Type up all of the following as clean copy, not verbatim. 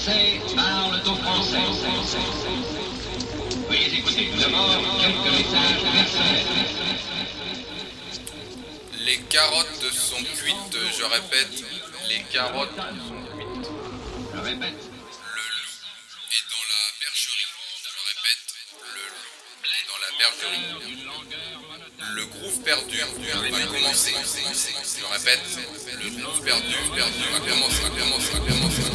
Français parlent au français. Veuillez écouter d'abord quelques messages personnels. Les carottes sont cuites, je répète, les carottes sont cuites. Je répète. Le loup est dans la bergerie, je répète, le loup est dans la bergerie. Le groove perdu va commencer, je répète, le groove perdu va commencer.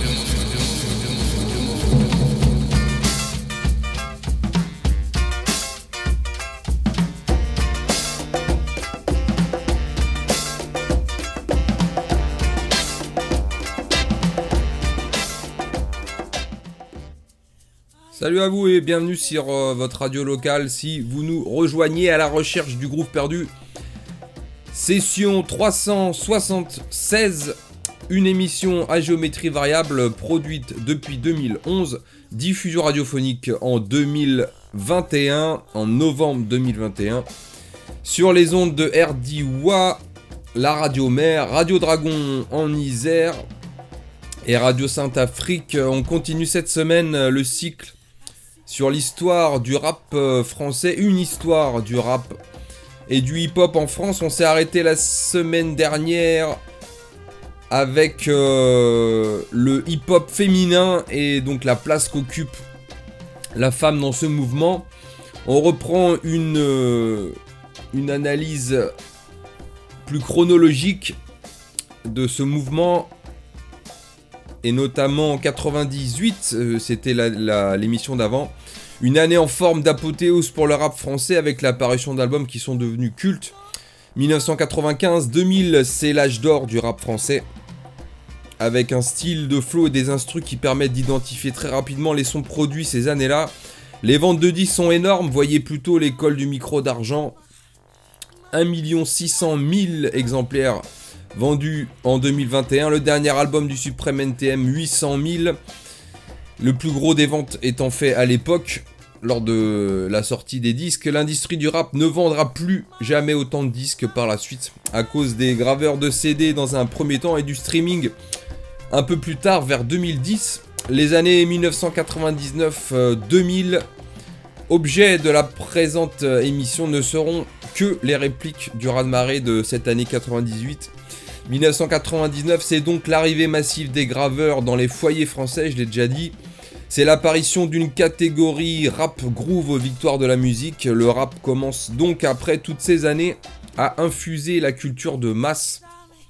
Salut à vous et bienvenue sur votre radio locale. Si vous nous rejoignez à la recherche du groove perdu, session 376, une émission à géométrie variable produite depuis 2011, diffusion radiophonique en 2021, en novembre 2021, sur les ondes de RDWA, la radio mère, Radio Dragon en Isère et Radio Sainte-Afrique. On continue cette semaine le cycle sur l'histoire du rap français, une histoire du rap et du hip-hop en France. On s'est arrêté la semaine dernière avec le hip-hop féminin et donc la place qu'occupe la femme dans ce mouvement. On reprend une analyse plus chronologique de ce mouvement. Et notamment en 98, c'était l'émission d'avant, une année en forme d'apothéose pour le rap français avec l'apparition d'albums qui sont devenus cultes. 1995-2000, c'est l'âge d'or du rap français, avec un style de flow et des instrus qui permettent d'identifier très rapidement les sons produits ces années-là. Les ventes de disques sont énormes, voyez plutôt l'école du micro d'argent, 1 600 000 exemplaires vendu en 2021, le dernier album du Suprême NTM, 800 000, le plus gros des ventes étant fait à l'époque, lors de la sortie des disques. L'industrie du rap ne vendra plus jamais autant de disques par la suite, à cause des graveurs de CD dans un premier temps et du streaming un peu plus tard, vers 2010. Les années 1999-2000, objet de la présente émission, ne seront que les répliques du raz-de-marée de cette année 98. 1999, c'est donc l'arrivée massive des graveurs dans les foyers français, je l'ai déjà dit. C'est l'apparition d'une catégorie rap groove aux victoires de la musique. Le rap commence donc après toutes ces années à infuser la culture de masse.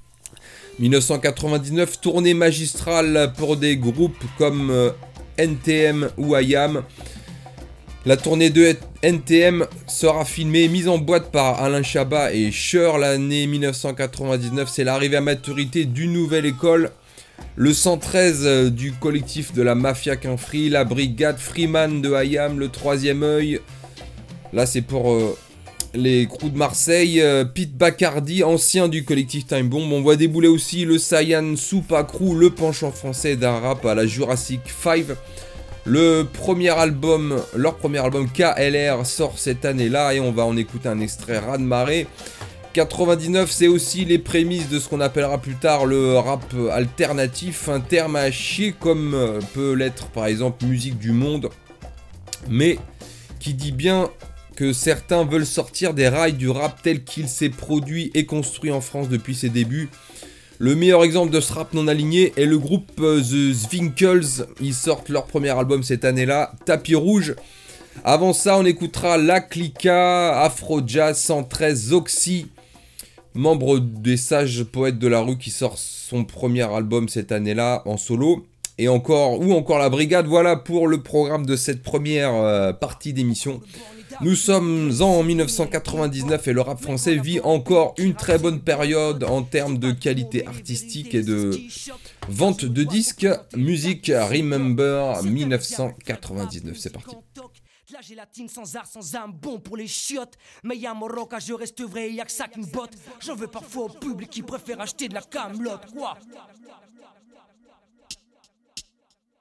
1999, tournée magistrale pour des groupes comme NTM ou IAM. La tournée de NTM sera filmée, mise en boîte par Alain Chabat et Cher. L'année 1999, c'est l'arrivée à maturité d'une nouvelle école. Le 113 du collectif de la Mafia Quinfri, la brigade Freeman de IAM, le troisième œil. Là, c'est pour les crews de Marseille. Pete Bacardi, ancien du collectif Time Bomb. On voit débouler aussi le Saiyan Soupa Crew, le penchant français d'un rap à la Jurassic 5. Leur premier album KLR sort cette année-là et on va en écouter un extrait raz-de-marée. 99, c'est aussi les prémices de ce qu'on appellera plus tard le rap alternatif, un terme à chier comme peut l'être par exemple musique du monde, mais qui dit bien que certains veulent sortir des rails du rap tel qu'il s'est produit et construit en France depuis ses débuts. Le meilleur exemple de ce rap non aligné est le groupe The Zwinkels. Ils sortent leur premier album cette année-là, Tapis Rouge. Avant ça, on écoutera La Clica, Afro Jazz 113, Zoxy, membre des Sages Poètes de la Rue qui sort son premier album cette année-là en solo. Et encore La Brigade. Voilà pour le programme de cette première partie d'émission. Nous sommes en 1999 et le rap français vit encore une très bonne période en termes de qualité artistique et de vente de disques. Musique Remember 1999, c'est parti. De la gélatine sans art, sans âme, bon pour les chiottes. Mais y'a mon roca, je reste vrai, y'a que ça qui me botte. J'en veux parfois au public qui préfère acheter de la camelote, quoi.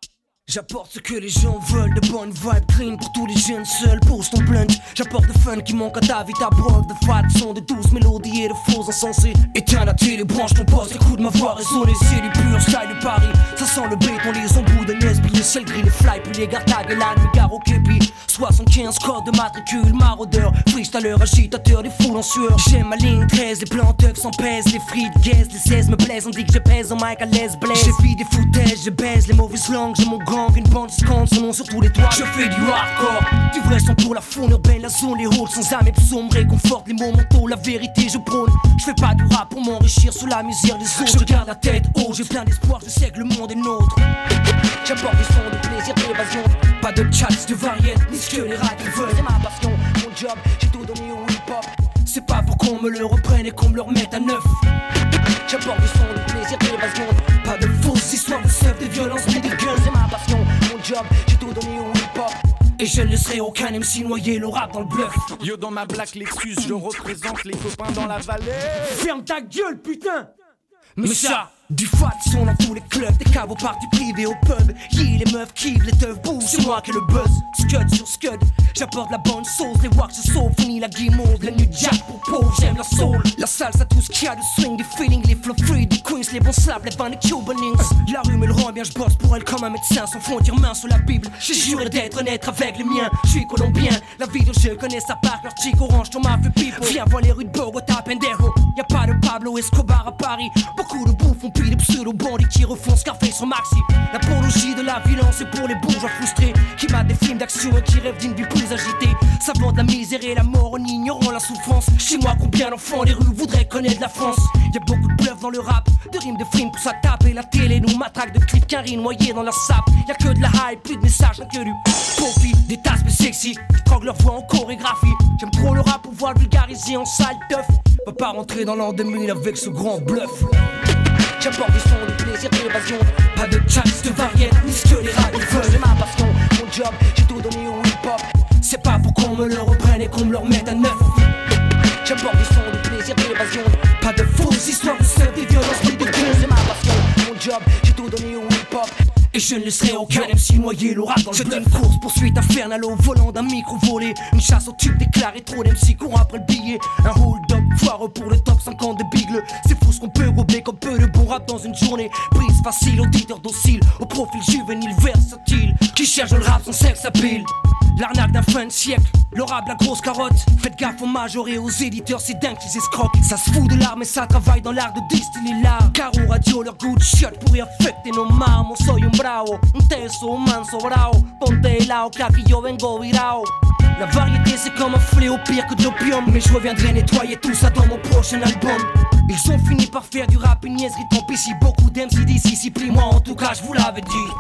J'apporte ce que les gens veulent, de bonnes vibes green pour tous les jeunes seuls. Pose ton blunt, j'apporte le fun qui manque à ta vie, ta brogue de fat, son de douces mélodies et de faux insensés. Éteins la télé, branche ton poste, écoute ma voix résonner, c'est du pur style de Paris. Ça sent le béton, les embouts de Nesby, le ciel gris, les fly, puis les gartags et la nuit, gare au képi. 75 code de matricule, maraudeur, freestyler, agitateur, des foules en sueur. J'aime ma ligne 13, les plans teufs s'en pèsent, les frites, gaze, les 16 me plaisent, on dit que je pèse en mic à l'aise, blaise. J'ai vie des foutages, je baise les mauvaises langues, j'ai mon gang, une bande scande, son nom sur tous les toits. Je fais du hardcore, du vrai son pour la faune urbaine, la zone, les halls sans âme et sombre, réconforte les mots mentaux, la vérité je prône. Je fais pas du rap pour m'enrichir sous la misère des autres. Je garde la tête haute, j'ai plein d'espoir, je sais que le monde est nôtre. J'apporte des sons de plaisir, d'évasion, pas de chats, de variétés, ni ce que les radios veulent. C'est ma passion, mon job, j'ai tout donné au hip-hop. C'est pas pour qu'on me le reprenne et qu'on me le remette à neuf. J'apporte des sons de plaisir, d'évasion, pas de fausses histoires de seuf, des violences, ni des gueules. C'est ma passion, mon job, j'ai tout donné au hip-hop. Et je ne laisserai aucun MC noyer le rap dans le bluff. Yo dans ma black l'excuse, je représente les copains dans la vallée. Ferme ta gueule putain. Mais ça, du fat son dans tous les clubs, des caves aux parties privées au pub. Yeah, les meufs kiffent, les teufs bougent, c'est moi qui ai le buzz. Scud sur scud, j'apporte la bonne sauce. Les wax se sauvent, fini la guimauve. La nuit jack pour pauvre, j'aime la soul. La salsa, tout ce qu'il y a de swing, des feelings, les flow free, des queens, les bons slaps, les vannes, les cubanings. La rue me le rend bien, je bosse pour elle comme un médecin. Sans frontières, main sur la Bible. J'ai juré d'être honnête avec les miens. Je suis colombien, la vidéo je connais sa part. Leur chic orange, ton mafia people. Viens voir les rues de Bogota, pendejo. Y'a pas de Pablo Escobar à Paris. Beaucoup de bouffons puis des pseudo-bandits qui refont Scarface sur Maxi. L'apologie de la violence c'est pour les bourgeois frustrés qui matent des films d'action et qui rêvent d'une vie plus agitée. Ça vend de la misère et la mort en ignorant la souffrance. Chez moi combien d'enfants des rues voudraient connaître la France. Y'a beaucoup de bluff dans le rap, de rimes de frimes pour ça taper. La télé nous matraque de clips carrés noyés dans la sape. Y'a que de la hype, plus de messages, rien que du profit. Des tasses mais sexy, qui troquent leur voix en chorégraphie. J'aime trop le rap pour voir le vulgariser en sale teuf. Peut pas rentrer dans l'an 2000 avec ce grand bluff. J'apporte des sons de plaisir, d'évasion, pas de chats, de variétés, ni ce que les radios veulent. C'est ma passion, mon job, j'ai tout donné au hip-hop. C'est pas pour qu'on me le reprenne et qu'on me le remette à neuf. J'apporte des sons de plaisir, d'évasion, pas de fausses histoires de seuf, des violences, ni des gueules. C'est ma passion, mon job, j'ai tout donné au hip-hop. Et je ne laisserai aucun MC noyer le rap dans le bluff. Une course poursuite infernale au volant d'un micro volé. Une chasse au tube déclaré, trop d'MC courent après le billet. Un hold-up foireux pour le top 50 des bigles. C'est fou ce qu'on peut gober comme peu de bon rap dans une journée. Prise facile, auditeur docile, au profil juvénile versatile. Qui cherche le rap, son sexe à pile. L'arnaque d'un fin de siècle, le rap la grosse carotte. Faites gaffe aux majors et aux éditeurs, c'est dingue qu'ils escroquent. Ça se fout de l'art mais ça travaille dans l'art de distiller l'art. Car au radio leur goût de shot pourrait affecter nos marmes. Soy un bravo, un teso, un manso bravo. Ponte helado, que aquí yo vengo virao. La variété c'est comme un fléau pire que de l'opium. Mais je reviendrai nettoyer tout ça dans mon prochain album. Ils ont fini par faire du rap une niaiserie, tant pis si beaucoup d'MC d'ici s'y plient. Moi en tout cas je vous l'avais dit.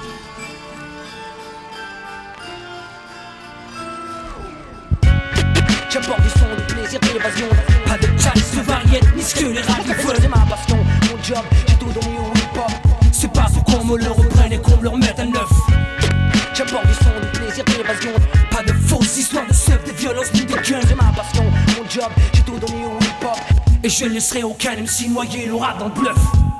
J'apporte des sons de plaisir, d'évasion, pas de chats, de variétés, ni ce que les radios veulent. C'est ma passion, mon job, j'ai tout donné au hip-hop. C'est pas pour qu'on me le reprenne et qu'on me le remette à neuf. J'apporte des sons de plaisir, d'évasion, pas de fausses histoires de seuf, des violences, ni des gueules. C'est ma passion, mon job, j'ai tout donné au hip-hop. Et je ne laisserai aucun MC noyer le rap dans le bluff.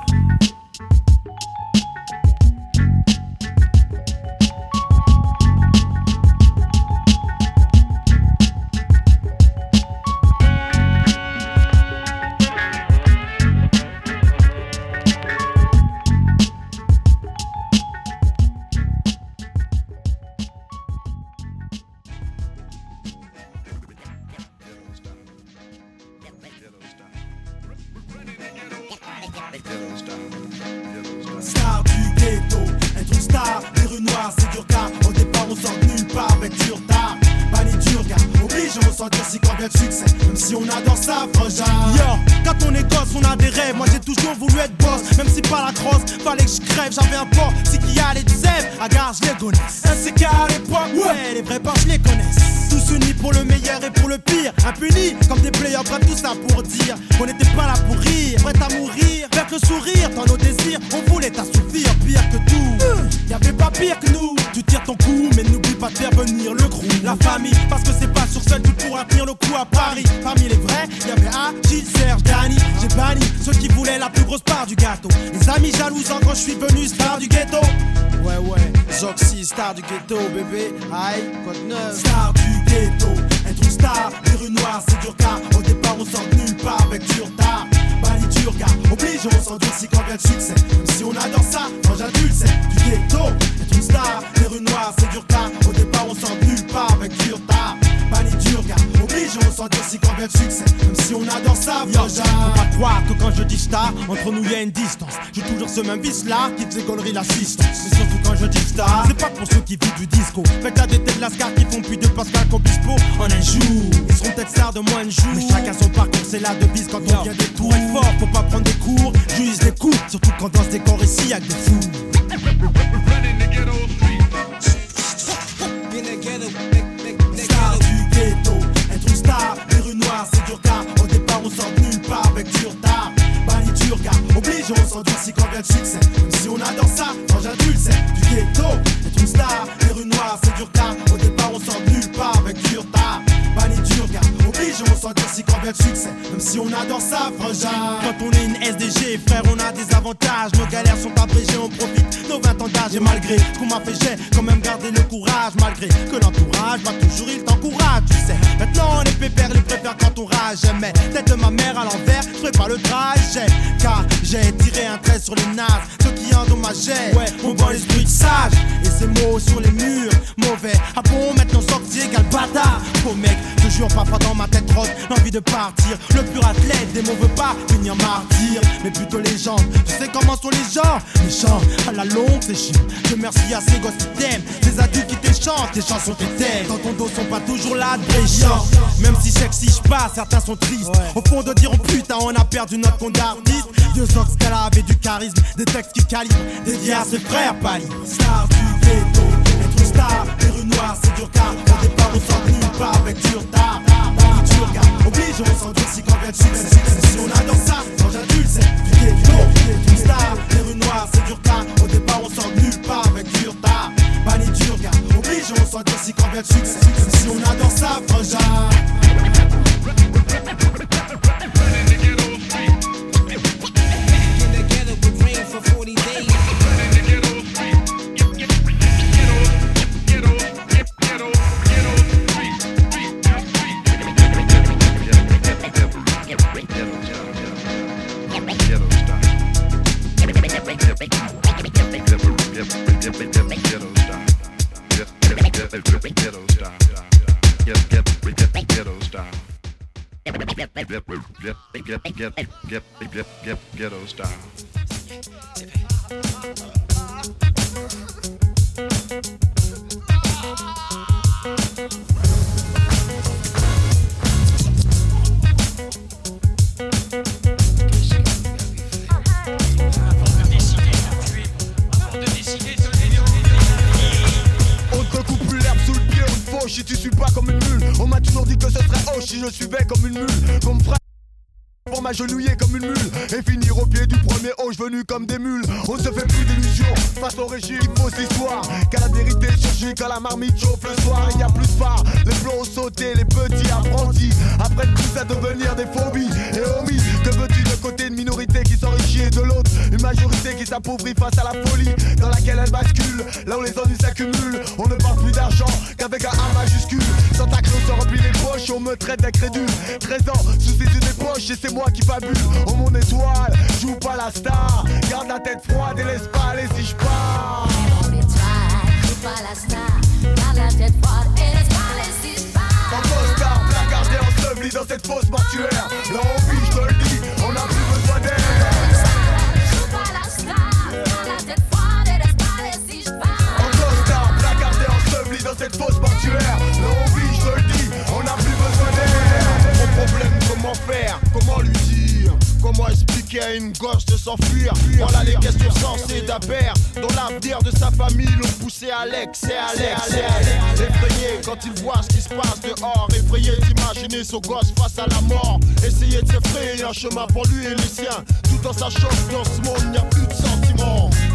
Star du ghetto, être une star, les rues noires c'est dur car au départ on sort de nulle part avec du retard. Pas les durs gars, oblige on ressentir si quand vient le succès, même si on adore ça frangin. Yo, quand on est gosse on a des rêves, moi j'ai toujours voulu être boss. Même si pas la crosse, fallait que je crève, j'avais un port, c'est qu'il y a les zèbres, à gare je les connais. Un CK à l'époque, ouais les vrais porcs je les connaisse. Tous unis pour le meilleur et pour le pire, impunis comme des players, prêts tout ça pour dire qu'on n'était pas là pour rire, prêts à mourir, avec le sourire dans nos désirs, on voulait t'assouvir pire que tout. Y'avait pas pire que nous, tu tires ton coup mais n'oublie pas de faire venir le crew, la famille, parce que c'est pas sur seul tu pourras tenir le coup à Paris. Parmi les vrais, y'avait Agile, Serge, Danny, j'ai banni ceux qui voulaient la plus grosse part du gâteau. Les amis jalousants quand je suis venu star du ghetto. Ouais, Zoxy, star du ghetto, bébé. Aïe, quoi de neuf? Star du ghetto, être une star des rues noires, c'est dur car au départ on sort de nulle part avec du retard. Banni dur car oblige, on s'endurcit quand vient le succès. Même si on adore ça, quand j'adulte c'est du ghetto. Être une star des rues noires, c'est dur car au départ on sort de nulle part avec du retard. Banni dur car oblige, on s'endurcit quand vient le succès. Même si on adore ça, faut pas croire que quand je dis star, entre nous y'a une distance. J'ai toujours ce même vice là qui faisait gaulerie l'assistance. Mais surtout quand je dis star, c'est pas pour ceux qui vivent du disco. Faites la détête de Lascar qui font plus de Pascal qu'Obispo en un jour. Ils seront peut-être stars de moins de jours, mais chacun son parcours, c'est la devise quand on vient des tours. Être fort, faut pas prendre des cours, juste des coups. Surtout quand dans ce décor ici y'a que des fous. Star du ghetto, être une star des rues noires, c'est dur car au départ on sort de nulle part avec du retard. Banni dur car oblige, on s'endurcit quand vient le succès. Même si on adore ça, quand j'adulte c'est du ghetto. Être une star des rues noires, c'est dur car au départ on sort de nulle part avec du retard. Banni dur car oblige, on s'endurcit quand vient le succès. Même si on adore ça, frangin. Quand on est une SDG, frère, on a des avantages. Nos galères sont abrégées, on profite nos 20 ans d'âge. Et malgré ce qu'on m'a fait, j'ai quand même gardé le courage. Malgré que l'entourage, pas toujours il t'encourage, tu sais. Maintenant les pépères, les préfèrent quand on rage. Mais tête de ma mère à l'envers, je ferai pas le trajet. Car j'ai tiré un trait sur les nazes, ceux qui endommageaient. Ouais, on voit l'esprit de sage. Et ces mots sur les murs, mauvais. Ah bon, maintenant sorti égale bâtard. Faux mec, je jure, parfois dans ma tête trotte l'envie de partir. Le pur athlète des mots veut pas finir martyr, mais plutôt légende. Tu sais comment sont les gens? Les gens à la longue c'est chiant. Je merci à ces gosses qui t'aiment, ces adultes qui te chantent, tes chansons t'éteignent. Dans ton dos sont pas toujours là de brillant. Même si sexy je passe, certains sont tristes. Au fond de dire oh putain on a perdu notre compte d'artiste. Dieu sort ce qu'elle avait du charisme, des textes qui calibrent, dédiés à ses frères pâlis. Star du ghetto, être une star des rues noires c'est dur car au départ on sort de nulle part avec du retard. Banni dur car oblige, on s'endurcit quand vient le succès. Même si on adore ça, quand j'adulte c'est du ghetto. Être une star des rues noires c'est dur car au départ on sort de nulle part avec du retard. Banni dur car oblige, on s'endurcit quand vient le succès. Même si on adore ça, frangin. Ghetto style. On te coupe plus l'herbe sous le pied, on te fauche si tu suis pas comme une mule. On m'a toujours dit que ce serait hoche si je suivais comme une mule. Comme frère pour m'agenouiller comme une mule et finir au pied du premier hoche venu comme des mules. On se fait plus d'illusions face au régime qui fausse l'histoire. Car la vérité surgit quand la marmite chauffe le soir. Il y a plus de phare, les plots sautés, les petits apprentis apprennent tous à devenir des phobies et homies. Que veux-tu de côté une minorité qui s'enrichit et de l'autre une majorité qui s'appauvrit face à la folie dans laquelle elle bascule. Là où les ennuis s'accumulent, on ne parle plus d'argent qu'avec un A majuscule. Santa Claus se remplit les poches, on me traite d'incrédule. 13 ans, soucis des poches et c'est moi qui fabule. Oh mon étoile, joue pas la star. Garde la tête froide et laisse pas aller si je pars. Mon étoile, joue pas la star. Garde la tête froide et laisse pas aller si je pars. En costard, placardé enseveli dans cette fosse mortuaire. Là on vit, je te le dis, on n'a plus besoin d'aide. Joue pas la star. Garde la tête froide et laisse pas aller si je pars. En costard, placardé enseveli dans cette fosse mortuaire. Là on vit, je te le dis, on n'a plus besoin d'aide. Mon problème, comment faire, comment lui dire, comment expliquer à une gosse de s'enfuir. Voilà les questions sensées d'Abert, dont l'avenir de sa famille l'ont poussé à l'excès, effrayé quand il voit ce qui se passe dehors, effrayé d'imaginer son gosse face à la mort, essayer de se frayer un chemin pour lui et les siens, tout en sachant que dans ce monde il n'y a plus de sentiments. Muni d'une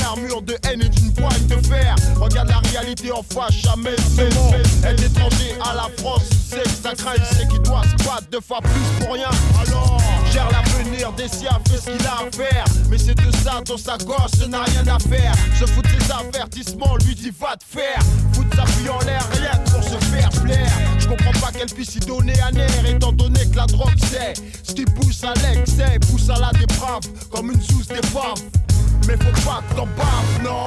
armure de haine et d'une poigne de fer. Regarde la réalité en face, jamais c'est bon. Être étranger à la France, c'est que ça craint, c'est qu'il doit se battre 2 fois plus pour rien. Alors, gère l'avenir des siens, fait ce qu'il a à faire. Mais c'est de ça dont sa gosse n'a rien à faire. Se fout de ses avertissements, lui dit va te faire. Fout sa fille en l'air, rien que pour se faire plaire. Je comprends pas qu'elle puisse y donner un air, étant donné que la drogue c'est ce qui pousse à l'excès, pousse à la déprave, comme une sous d'épave. Mais faut pas que t'en baves, non.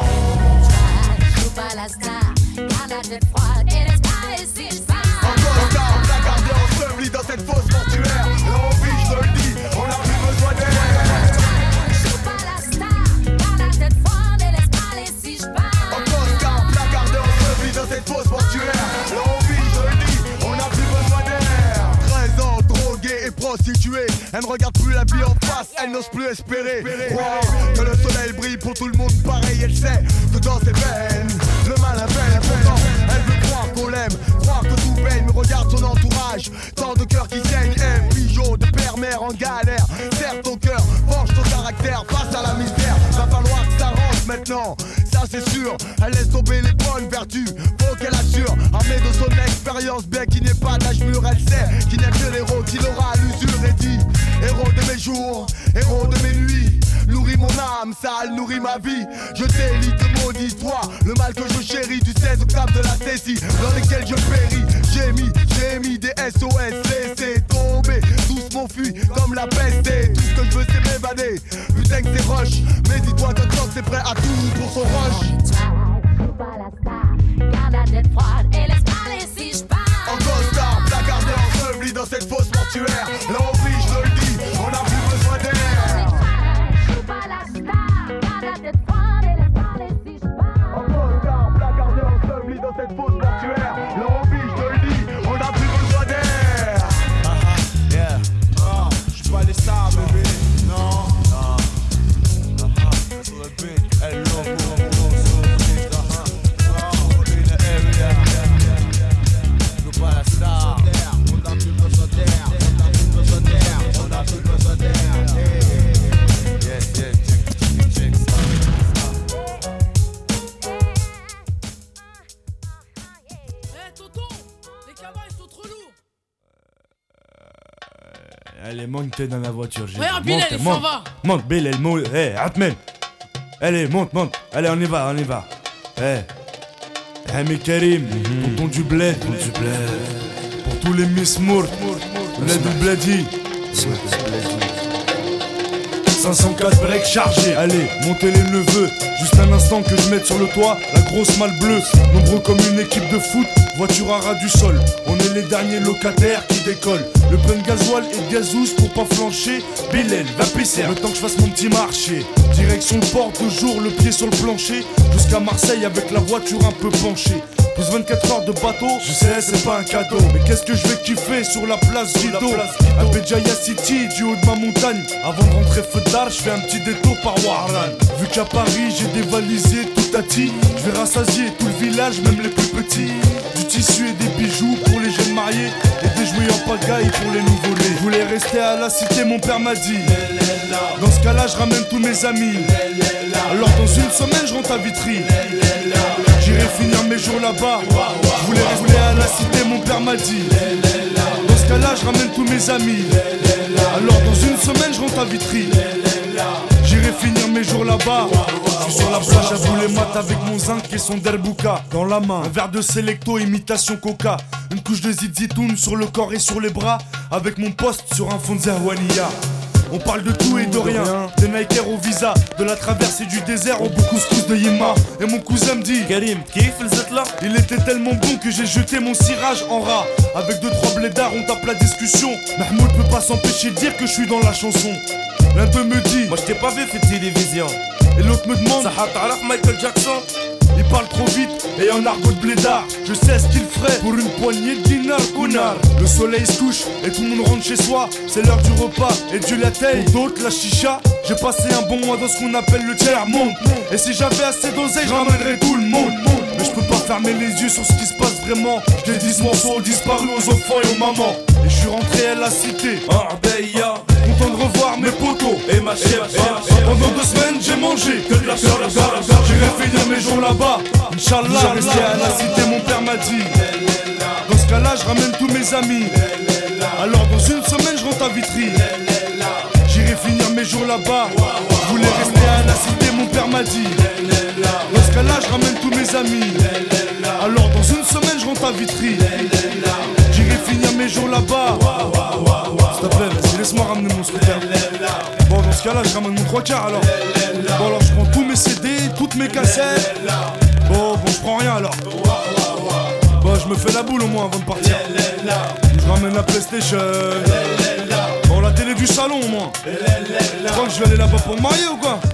Joue pas la star, garde la tête froide et laisse pas les signes faire. Encore un tard, la garder ensevelie dans cette fosse mortuaire. L'envie, je te le dis, on n'a plus besoin d'air. Joue pas la star, garde la tête froide et laisse pas les signes faire. Encore un tard, la garder ensevelie dans cette fosse mortuaire. L'envie, je te le dis, on n'a plus besoin d'air. 13 ans, droguée et prostituée. Elle ne regarde plus la vie en face, elle n'ose plus espérer. Croire que le soleil brille pour tout le monde pareil. Elle sait que dans ses veines, le mal appelle. Pourtant, elle veut croire qu'on l'aime, croire que tout baigne. Mais regarde son entourage, tant de cœurs qui saignent. Un pigeon de père-mère en galère. Serre ton cœur, forge ton caractère face à la misère. Va falloir que ça rentre maintenant, ça c'est sûr. Elle laisse tomber les bonnes vertus, faut qu'elle assure. Armée de son expérience, bien qu'il n'ait pas d'âge mûr. Elle sait qu'il n'est que l'héros qui l'aura à l'usure. Et dit, héros de mes jours, héros de mes nuits. Nourris mon âme, sale, nourris ma vie. Je t'élis, te maudis, toi, le mal que je chéris. Du 16 octaves de la Tessie, dans lesquels je péris. J'ai mis des SOS, laissez tomber. Tous m'ont fui comme la peste. Et tout ce que je veux c'est m'évader. Putain que c'est rush, mais dis-toi que Tox c'est prêt à tout pour son rush. Joue pas la star, garde la tête froide et laisse pas les signes faire. Encore star, placardé enseveli dans cette fosse mortuaire. L'envie, je te le dis, on n'a plus besoin d'air. Joue pas la star, garde la tête froide et laisse pas les signes faire. Encore star, placardé enseveli dans cette fosse mortuaire. L'envie, je te le dis, on n'a plus besoin d'air. Yeah. Non, je suis pas les stars, bébé. Non. That's what it be. Hey, Allez, monte dans la voiture. Regarde, Bilal, il s'en va. Monte, Bilal, monte. Hé, Atmen. Allez, monte. Allez, on y va. Hé. Hami Karim, tonton du bled. Pour tous les Miss Mourt, bled du bledi. 504 breaks chargés. Allez, montez les neveux. Juste un instant que je mette sur le toit la grosse malle bleue. Nombreux comme une équipe de foot, voiture à ras du sol. On est les derniers locataires qui décollent. Le plein de gasoil et de gazous pour pas flancher. Bilal, va pisser, le temps que je fasse mon petit marché. Direction le port, toujours le pied sur le plancher. Jusqu'à Marseille avec la voiture un peu penchée. Plus 24 heures de bateau, je sais c'est pas un cadeau. Mais qu'est-ce que je vais kiffer sur la place Vido. À Béjaïa City, du haut de ma montagne. Avant de rentrer feu d'art, je fais un petit détour par Warlan. Vu qu'à Paris j'ai dévalisé tout à ti, je vais rassasier tout le village, même les plus petits. Du tissu et des bijoux pour les jeunes mariés. Et des jouets en pagaille pour les nouveau-nés. Je voulais rester à la cité, mon père m'a dit. Dans ce cas-là, je ramène tous mes amis. Alors dans une semaine, je rentre à Vitry. J'irai finir mes jours là-bas. Je voulais rester à la cité, mon père m'a dit. Dans ce cas-là, je ramène tous mes amis. Alors dans une semaine, je rentre à Vitry. J'irai finir mes jours là-bas. Je suis sur la plage à bouler mat avec mon zinc et son derbouka dans la main. Un verre de Selecto, imitation coca. Une couche de zizitoun sur le corps et sur les bras. Avec mon poste sur un fond de Zerwania. On parle de tout et de rien, des Nike au visa, de la traversée du désert au couscous de Yema. Et mon cousin me dit Karim, kiff le là. Il était tellement bon que j'ai jeté mon cirage en rat. Avec 2-3 blédards on tape la discussion. Mahmoud peut pas s'empêcher de dire que je suis dans la chanson. L'un d'eux me dit moi je t'ai pas vu fait télévision. Et l'autre me demande ça t'arraf Michael Jackson. Il parle trop vite et en argot de blédard. Je sais ce qu'il ferait pour une poignée de dinars Gunnar. Le soleil se couche et tout le monde rentre chez soi. C'est l'heure du repas et Dieu la taille. Pour d'autres la chicha. J'ai passé un bon mois dans ce qu'on appelle le tiers-monde. Et si j'avais assez d'oseille, je ramènerais tout le monde. Mais je peux pas fermer les yeux sur ce qui se passe vraiment. J'ai 10 morceaux disparus aux enfants et aux mamans. Et je suis rentré à la cité, Arbeya. content de revoir mes potos et ma chef. Pendant 2 semaines j'ai mangé que de la fleur. J'irai finir mes jours là-bas, Inch'Allah. Rester à la cité, mon père m'a dit. Dans ce cas-là, je ramène tous mes amis. Alors dans 1 semaine, je rentre à Vitry. J'irai finir mes jours là-bas. Je voulais rester à la cité, mon père m'a dit. Dans ce cas-là, je ramène tous mes amis. Alors dans 1 semaine, je rentre à Vitry. J'irai finir mes jours là-bas. S'il te plaît, vas-y, laisse-moi ramener mon scooter. Bon, dans ce cas-là, je ramène mon 3/4 alors. Bon, alors je prends tous mes CD, toutes mes cassettes. Bon, je prends rien alors. Bon, je me fais la boule au moins avant de partir. Je ramène la PlayStation. Bon, la télé du salon au moins. Tu crois que je vais aller là-bas pour me marier ou quoi?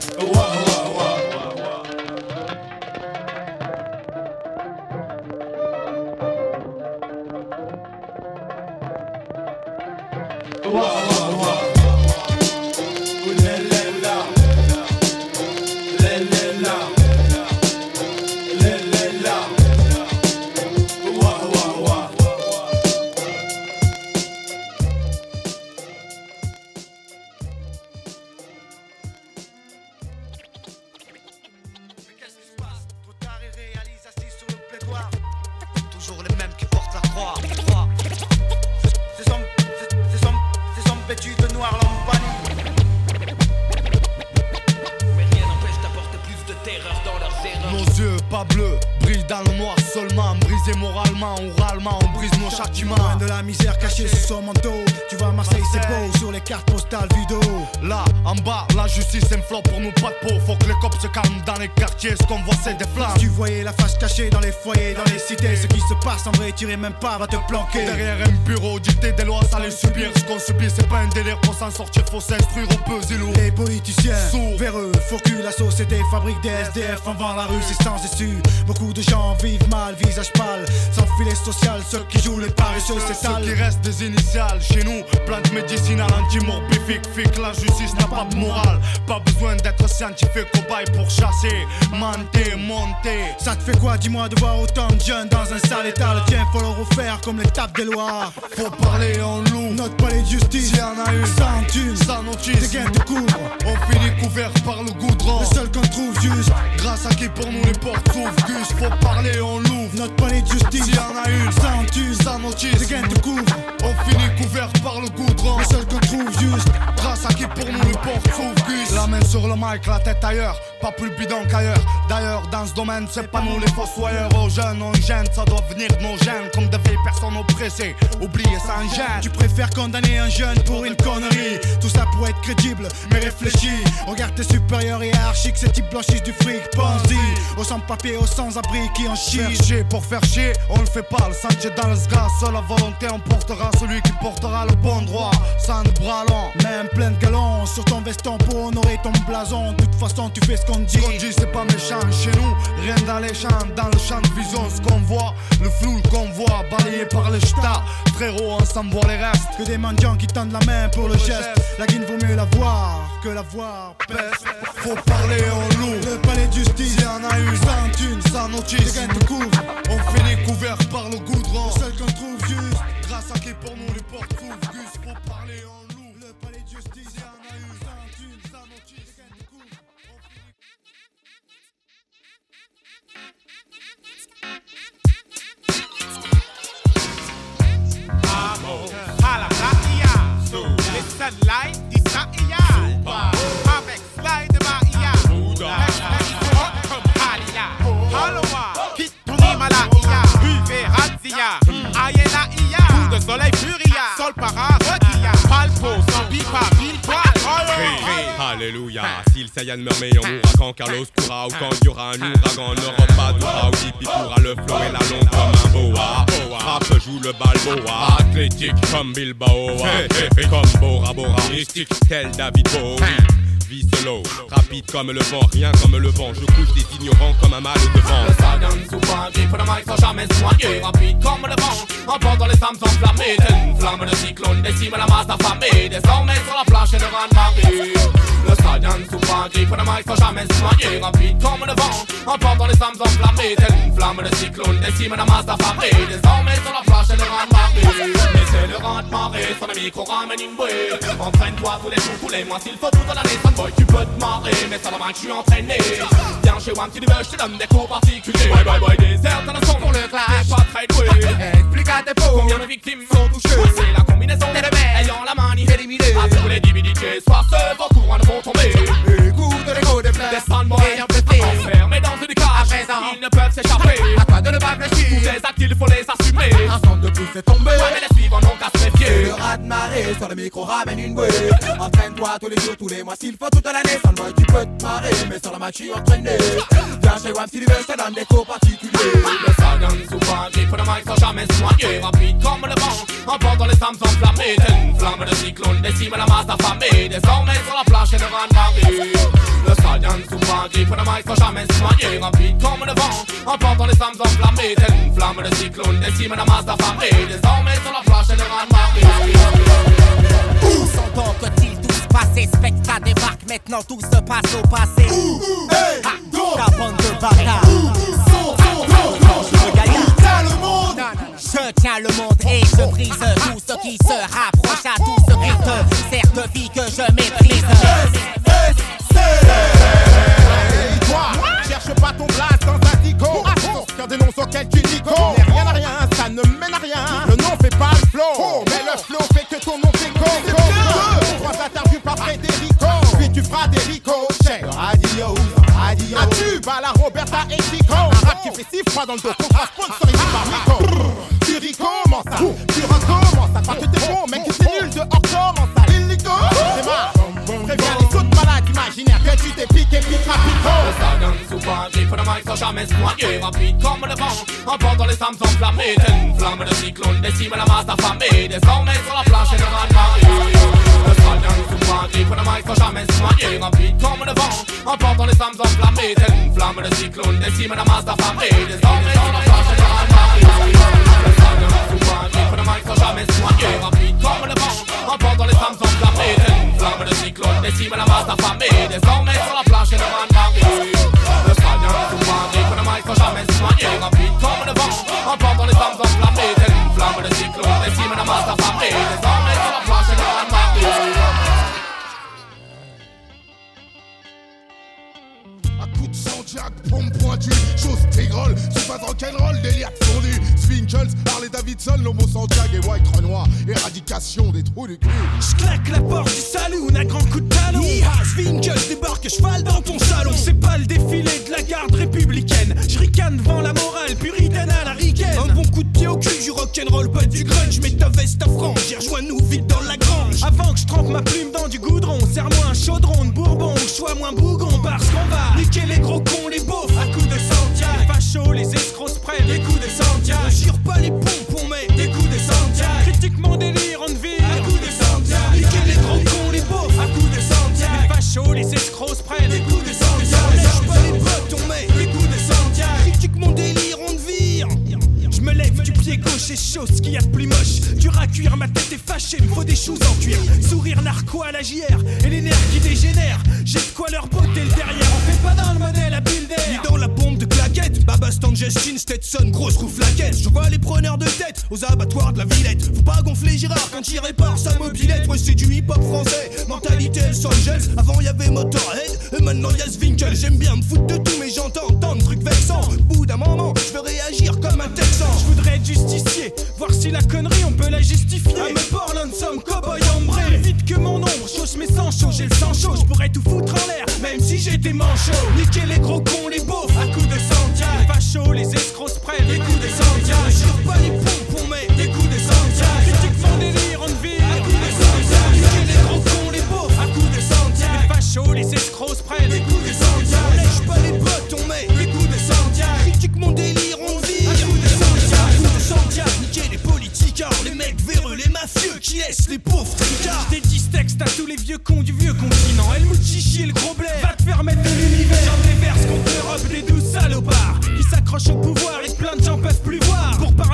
Pour nous pas de peau, faut que les cops se calment dans les quartiers, ce qu'on voit c'est des flammes. Si tu voyais la face cachée dans les foyers, dans les cités, ce qui se passe en vrai, tu irais même pas, va te planquer. Derrière un bureau, dicter des lois, ça les subir. Ce qu'on subit, c'est pas un délire, pour s'en sortir, faut s'instruire, on peut zélou. Les politiciens, sourds, véreux, faux cul, la société fabrique des SDF en vend la rue, c'est sans issue. Beaucoup de gens vivent mal, visage pâle, sans filet social, ceux qui jouent les paresseux s'étalent. Ceux qui restent des initiales, chez nous, plante médicinale, anti-morbifique, fique, la justice n'a pas de morale. Pas besoin d'être scientifique, cobaye pour chasser, monter. Ça te fait quoi, dis-moi, de voir autant de jeunes dans un sale état? Le tien, faut le refaire comme les tapes des lois. Faut parler en loup, notre palais de justice. S'il y en a une, sans thune, sans notice, des gains te couvrent. On finit couvert par le goudron. Le seul qu'on trouve juste, grâce à qui pour nous les portes s'ouvrent. Gus, faut parler en loup, notre palais de justice. S'il y en a une, sans thune, sans notice, des gains te couvrent. On finit couvert par le goudron. Le seul qu'on trouve juste, grâce à qui pour nous les portes s'ouvrent. Gus, la main sur le mic, la tête ailleurs, pas plus bidon qu'ailleurs. D'ailleurs, dans ce domaine, c'est pas nous les fossoyeurs. Aux jeunes, on gêne, ça doit venir de nos gènes. Comme de vieilles personnes oppressées, oubliées sans gêne. Tu préfères condamner un jeune pour une connerie. Tout ça pour être crédible, mais réfléchis. Regarde tes supérieurs hiérarchiques, ces types blanchissent du fric. Pense-y, aux sans-papiers, aux sans-abri qui en chient. Faire chier pour faire chier, on le fait pas. Le sentier dans le sgas, seule la volonté emportera celui qui portera le bon droit. Sans de bras longs, même plein de galons sur ton veston pour honorer ton blason. De toute façon, tu fais ce qu'on dit. Ce qu'on dit, c'est pas méchant chez nous. Rien dans les champs, dans le champ de vision, ce qu'on voit, le flou, le convoi, balayé par les ch'tas. Frérot, on s'en voit les restes. Que des mendiants qui tendent la main pour le geste. La guine vaut mieux la voir que la voir. Faut parler en loup. Le palais de justice, s'il y en a une, sans thune, sans notice, des gains te couvrent. On finit couvert par le goudron. Le seul qu'on trouve juste, grâce à qui pour nous les portes s'ouvrent. Gus, faut parler en loup. Le palais de justice, s'il y en a une, sans thune, sans notice, des gains te couvrent. Sunlight, die Saia, avec slide de Maia, comme Halia, Haloa, Kituni Malaia, Uve Razia, Ayela Ia, coup de soleil furia, sol para Rodia, Palpo, Zambipa, Bilpa, Alléluia, si le Saiyan meurt mais on mourra quand Carlos courra ou quand il y aura un ouragan, n'aura pas d'aura ou Dipi pourra le flow et la longue comme un boa. Frappe joue le balboa, athlétique comme Bilbao, comme Bora Bora, mystique tel David Bowie. Vie solo, rapide comme le vent, rien comme le vent, je couche des ignorants comme un mal de vent. Le Sagan souvent dit pour le mic sans jamais se soigner, rapide comme le vent, emportant les âmes enflammées. Telle une flamme de cyclone décime la masse affamée. Désormais sur la planche et le vent de marée. Le Saiyan souvent grippe de maille sans jamais se noyer. Rapide comme le vent, emportant les âmes enflammées. Telle une flamme de cyclone décime la masse affamée. Désormais sur la planche et le vent de marée. Mais c'est le vent de marée, sur le micro ramène une bouée. Entraîne-toi tous les jours, tous les mois, s'il faut toute l'année. Sunboy, tu peux te marrer, mais ça va que je suis entraîné. Viens chez WAM, tu veux, je te donne des cours particuliers. Boy, boy, boy, désert, t'en as son pour le clash. T'es pas très doué. Explique à tes pots combien de victimes sont touchées. C'est la combinaison des rebelles ayant la manie éliminée. À tous les divinités, soir ce vent courant vont tomber. Écoute l'écho des plaies, des Sunboy ayant blessé. Enfermés dans une cage, à présent, ils ne peuvent s'échapper. À toi de ne pas fléchir, tous les actes il faut les assumer. Un son de plus c'est tombé, ouais, mais les suivants n'ont qu'à se méfier. Le raz de marée sur le micro ramène une bouée. Entraîne-toi tous les jours, tous les mois, s'il faut toute l'année. Sunboy, tu peux te marrer, mais sur la match tu es entraîné. Viens chez WAM si tu veux, je te donne des cours particuliers. Le Saiyan souvent grippe de mic sans jamais se noyer. Rapide comme le vent, emportant les âmes enflammées. Telle une flamme de cyclone décime la masse affamée. Désormais sur la planche et le vent de marée. Le Saiyan souvent grippe de mic sans jamais se noyer. Rapide comme le vent, emportant les âmes enflammées. Telle une flamme de cyclone décime la masse affamée. Désormais sur la planche et le vent de marée. Où sont donc ils tous passés? Spectre débarque, maintenant tout se passe au passé. Ta bande de bâtards. Je tiens le monde et je brise tout ce qui se rapproche à tout ce qui te sert de vie que je méprise. Toi, cherche pas ton place dans un dico. Qu'un dénonce auquel tu nico. Mais rien à rien, ça ne mène à rien. Le nom fait pas le flow, mais le flow fait que ton nom t'écho. 3 interviews par Frédérico, puis tu feras des ricochets. Radio, radio. Un tube à la Roberta et Chico. Un rap qui fait si froid dans le dos, contrat sponsorisé par Nico. Tu recommences ça, tu recommences ça. Parce que t'es bon, mec, c'est nul dehors, comment ça? Illico, c'est marre. Préviens les autres malades imaginaires que tu t'es piqué, pique rapido. Le Saiyan souvent grippe de mic sans jamais se noyer. Rapide comme le vent, emportant les âmes enflammées. Telle une flamme de cyclone décime la masse affamée. Désormais sur la planche et le vent de marée. Le Saiyan souvent grippe de mic sans jamais se noyer. Rapide comme le vent, emportant les âmes enflammées. Telle une flamme de cyclone décime la masse affamée. Désormais sur la planche et le vent de marée. Le Saiyan souvent grippe de mic sans jamais se noyer. Rapide comme le vent, emportant les âmes enflammées. Telle une flamme de cyclone décime la masse affamée. Désormais sur la planche et le vent de marée. Le Saiyan souvent grippe de mic sans jamais se noyer. Rapide comme le vent, emportant les âmes enflammées. Telle une flamme de cyclone décime la masse affamée. Désormais sur la planche et le vent de marée. Jack, pompe pointue, chose tégrole, c'est pas rock'n'roll, délire fondu. Swinkles, Harley Davidson, l'homo Santiago et White Renoir, éradication des trous du cul. J'claque la porte du saloon, un grand coup de talon. Swinkles débarque cheval dans ton salon. C'est pas le défilé de la garde républicaine. J'ricane devant la morale puritaine à la ricaine. Un bon coup de pied au cul, du rock'n'roll, pas du grunge. Mets ta veste à frange, j'ai rejoins-nous vite dans la grange. Avant que je trempe ma plume dans du goudron, serre-moi un chaudron de bourbon, ou sois moins bougon. Parce qu'on va niquer les gros cons, les beaufs à coups de Santiago. Les fachos, les escrocs se prennent des coups de Santiago. On gire pas les pompes, on met des coups de Santiago. Critique mon délire, on vire à coups de Santiago. Niquer les gros cons, les beaufs à coups de Santiago. Les fachos, les escrocs se prennent des coups de Santiago. On lèche pas les potes, on met des coups de Santiago. Critique mon délire, on vire. Je me lève du pied gauche et chose ce qu'il y a de plus moche. Dur à cuire, ma tête est fâchée, me faut des choses en cuir. Sourire narco à la JR et les nerfs qui dégénèrent. J'ai de quoi leur botter le derrière. On fait pas dans le modèle à builder, ni dans la pompe de claquettes. Babastan, Justin, Stetson, grosse roue flaquette. Je vois les preneurs de tête aux abattoirs de la Villette. Faut pas gonfler Girard quand il répare sa mobilette. Ouais, c'est du hip-hop français, mentalité Los Angeles. Avant y'avait Motorhead et maintenant y'a Swinkle. J'aime bien me foutre de tout mais j'entends tant de trucs vexants. Au bout d'un moment, je veux réagir comme un Texan. Je voudrais être justicier, voir si la connerie on peut la justifier. À me parle un somme cowboy ambré. Plus vite que mon ombre, chausse mes sangs chauds, j'ai le sang chaud. Je pourrais tout foutre en l'air, même si j'étais manchot. Niquer les gros cons, les beaufs, à coups de Santiago. Les fachos, les escrocs se prennent des coups de Santiago. On gire pas les pompes, on met des coups de Santiago. Critique mon délire, on vire à coups de Santiago. Niquer les gros cons, les beaufs, à coups de Santiago. Les fachos, les escrocs se prennent des coups de Santiago. On lèche pas les potes, on met des coups de Santiago. Critique mon délire, on vire à coups de Santiago. Coups de Santiago, niquer les politiques, les mecs véreux, les mafieux qui laissent les pauvres tricards. Des 10 textes à tous les vieux cons du vieux continent. El Mouchichi et le gros blé, va te faire mettre de l'univers. J'en déverse contre l'Europe des 12 salopards qui s'accrochent au pouvoir et que plein de gens peuvent plus voir. Pour parler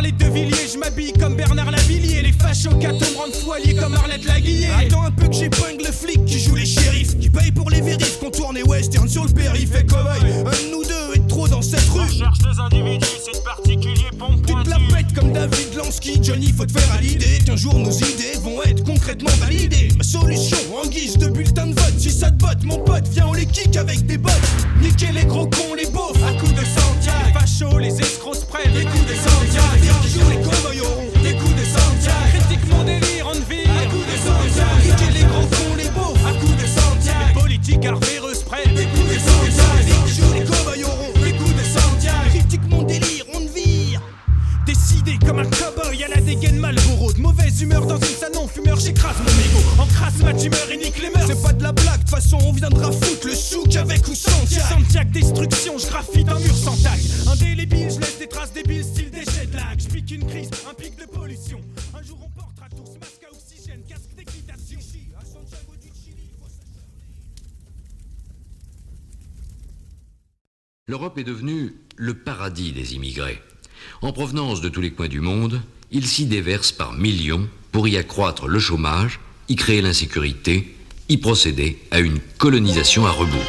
les De Villiers, je m'habille comme Bernard Lavillier. Les fachos me rendent foilier comme Arlette Laguillet. Attends un peu que j'épingle le flic qui joue les shérifs, qui paye pour les vérifs, qu'on tourne les western sur le périph' et cobaye. Un de nous deux est trop dans cette rue. On cherche des individus, c'est particulier, pompe Tu te la pètes comme David Lansky. Johnny, faut te faire à l'idée qu'un jour nos idées vont être concrètement validées. Ma solution en guise de bulletin de vote. Si ça te botte, mon pote, viens on les kick avec des bottes. Niquer les gros cons, les beaufs, à coups de Santiago. Les fachos, les escrocs se prennent, des coups de Santiago. Les jour les cowboys auront des coups de Santiago. Critique mon délire, on vire, à coups de Santiago. Niquer les gros cons, les beaufs, à coups de Santiago. Les politiques arvéreux se prennent, des coups de Santiago. Les jour les cowboys auront des coups de Santiago. Critique mon délire, on vire. Décidé comme un cowboy à la dégaine Malboro. De mauvaise humeur dans une salle non fumeur, j'écrase mon ego. Encrasse ma tumeur et nique les mœurs. C'est pas de la blague, de toute façon on viendra foutre le souk avec ou sans Santiago. Santiago destruction, je graffite un mur sans tag. Indélébile, je laisse des traces débiles style déchet de lag. Je pique une crise, un pic de pollution. Un jour on portera tous masque à oxygène, casque d'équitation. À Santiago du Chili. L'Europe est devenue le paradis des immigrés. En provenance de tous les coins du monde, ils s'y déversent par millions pour y accroître le chômage, y créer l'insécurité, y procéder à une colonisation à rebours.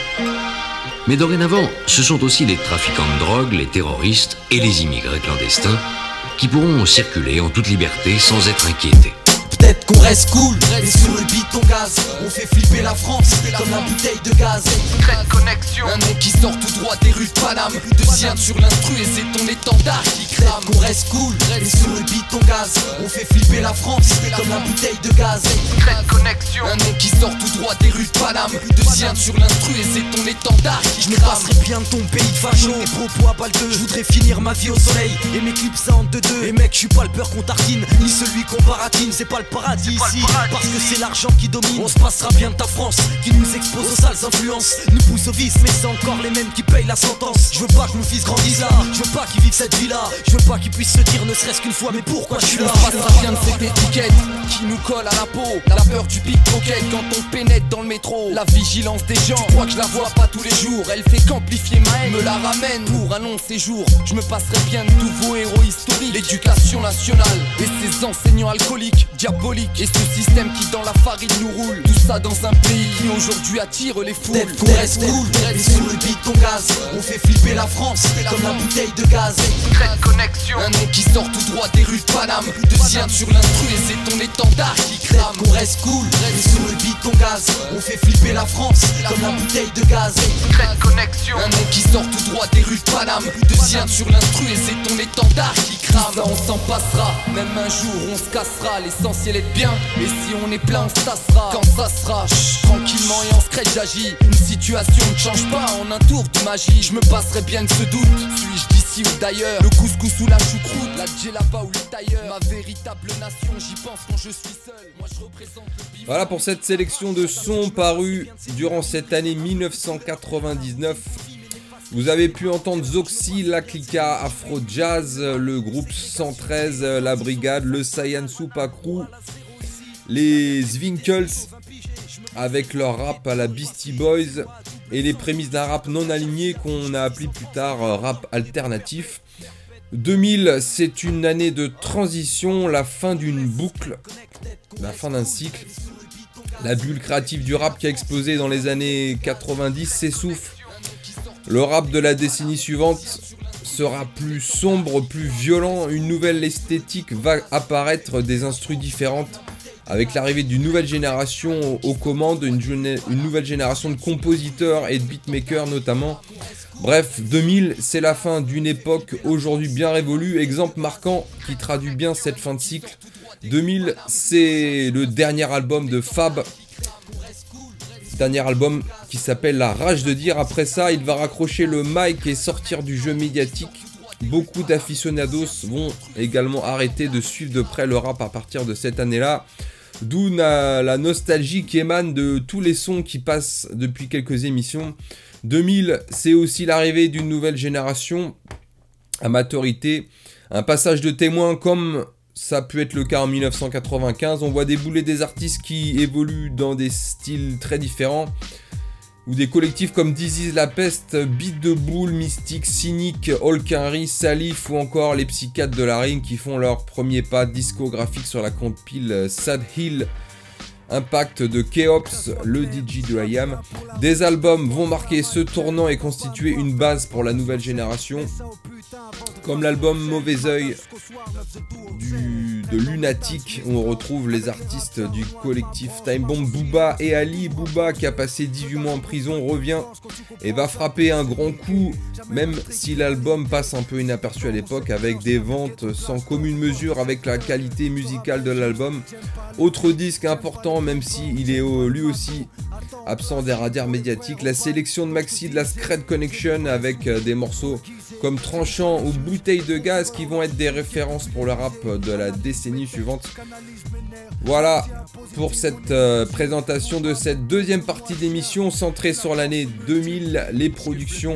Mais dorénavant, ce sont aussi les trafiquants de drogue, les terroristes et les immigrés clandestins qui pourront circuler en toute liberté sans être inquiétés. Peut-être qu'on reste cool, mais sur le beat on gaz. On fait flipper la France comme la bouteille de gaz. Secrète connexion, un nom qui sort tout droit des rues de Paname. Deuxième sur l'instru et c'est ton étendard qui crame. Qu'on reste cool, mais sur le beat on gaz. On fait flipper la France comme la bouteille de gaz. Secrète connexion, un nom qui sort tout droit des rues de Paname. Deuxième sur l'instru et c'est ton étendard qui crame. Je me passerai bien de ton pays de facho et propos à balle 2. Je voudrais finir ma vie au soleil et m'éclipser en 2-2. Et mec, je suis pas le peur qu'on tartine, ni celui qu'on baratine. C'est pas le paradis ici, parce que c'est l'argent qui domine. On se passera bien de ta France, qui nous expose aux sales influences, nous pousse au vice, mais c'est encore les mêmes qui payent la sentence. Je veux pas que mon fils grandisse là, je veux pas qu'il vive cette vie là. Je veux pas qu'il puisse se dire ne serait-ce qu'une fois mais pourquoi je suis là. On se passera bien de cette étiquette qui nous colle à la peau. La peur du pickpocket quand on pénètre dans le métro. La vigilance des gens, je crois que je la vois pas tous les jours. Elle fait qu'amplifier ma haine, me la ramène pour un long séjour. Je me passerai bien de tous vos héros historiques. L'éducation nationale et ses enseignants alcooliques, diaboliques. Et ce système qui dans la farine nous roule. Tout ça dans un pays qui aujourd'hui attire les foules. Peut-être qu'on reste cool, mais sur le beat on gaz. On fait flipper la France comme la bouteille de gaz. Secrète connexion, un nom qui sort tout droit des rues de Paname. Deuxième sur l'instru et c'est ton étendard qui crame. Qu'on reste cool, mais sur le beat on gaz. On fait flipper la France comme la bouteille de gaz. Secrète connexion, un nom qui sort tout droit des rues de Paname. Deuxième sur l'instru et c'est ton étendard qui crame. Ça on s'en passera, même un jour on se cassera. L'essentiel est de bien, et si on est plein on se tassera. Quand ça sera, tranquillement et en secret j'agis. Une situation ne change pas en un tour de magie. Je me passerai bien de ce doute, suis-je d'ici ou d'ailleurs? Le couscous ou la choucroute, la djellaba ou le tailleur. Ma véritable nation, j'y pense quand je suis seul. Moi je représente le bif. Voilà pour cette sélection de sons parus durant cette année 1999. Vous avez pu entendre Zoxy, La Clica, Afro Jazz, le groupe 113, La Brigade, le Saiyan Supa Crew, les Zwinkels avec leur rap à la Beastie Boys et les prémices d'un rap non aligné qu'on a appelé plus tard rap alternatif. 2000, c'est une année de transition, la fin d'une boucle, la fin d'un cycle. La bulle créative du rap qui a explosé dans les années 90 s'essouffle. Le rap de la décennie suivante sera plus sombre, plus violent, une nouvelle esthétique va apparaître, des instrus différentes, avec l'arrivée d'une nouvelle génération aux commandes, une nouvelle génération de compositeurs et de beatmakers notamment. Bref, 2000, c'est la fin d'une époque aujourd'hui bien révolue, exemple marquant qui traduit bien cette fin de cycle. 2000, c'est le dernier album de Fab, dernier album qui s'appelle La Rage de Dire. Après ça, il va raccrocher le mic et sortir du jeu médiatique. Beaucoup d'aficionados vont également arrêter de suivre de près le rap à partir de cette année-là. D'où la nostalgie qui émane de tous les sons qui passent depuis quelques émissions. 2000, c'est aussi l'arrivée d'une nouvelle génération à maturité. Un passage de témoin comme ça a pu être le cas en 1995. On voit débouler des artistes qui évoluent dans des styles très différents. Ou des collectifs comme Disease, La Peste, Beat de Boule, Mystique, Cynic, Holkinry, Salif ou encore les Psychiatres de la Rime qui font leur premier pas discographique sur la compile Sad Hill Impact de Keops, le DJ de IAM. Des albums vont marquer ce tournant et constituer une base pour la nouvelle génération, comme l'album Mauvais Oeil de Lunatic, où on retrouve les artistes du collectif Time Bomb, Booba et Ali. Booba, qui a passé 18 mois en prison, revient et va frapper un grand coup, même si l'album passe un peu inaperçu à l'époque, avec des ventes sans commune mesure avec la qualité musicale de l'album. Autre disque important, même si il est lui aussi absent des radars médiatiques, la sélection de Maxi de la Scred Connection, avec des morceaux comme Tranchant ou Bouteille de gaz qui vont être des références pour le rap de la décennie suivante. Voilà pour cette présentation de cette deuxième partie d'émission centrée sur l'année 2000, les productions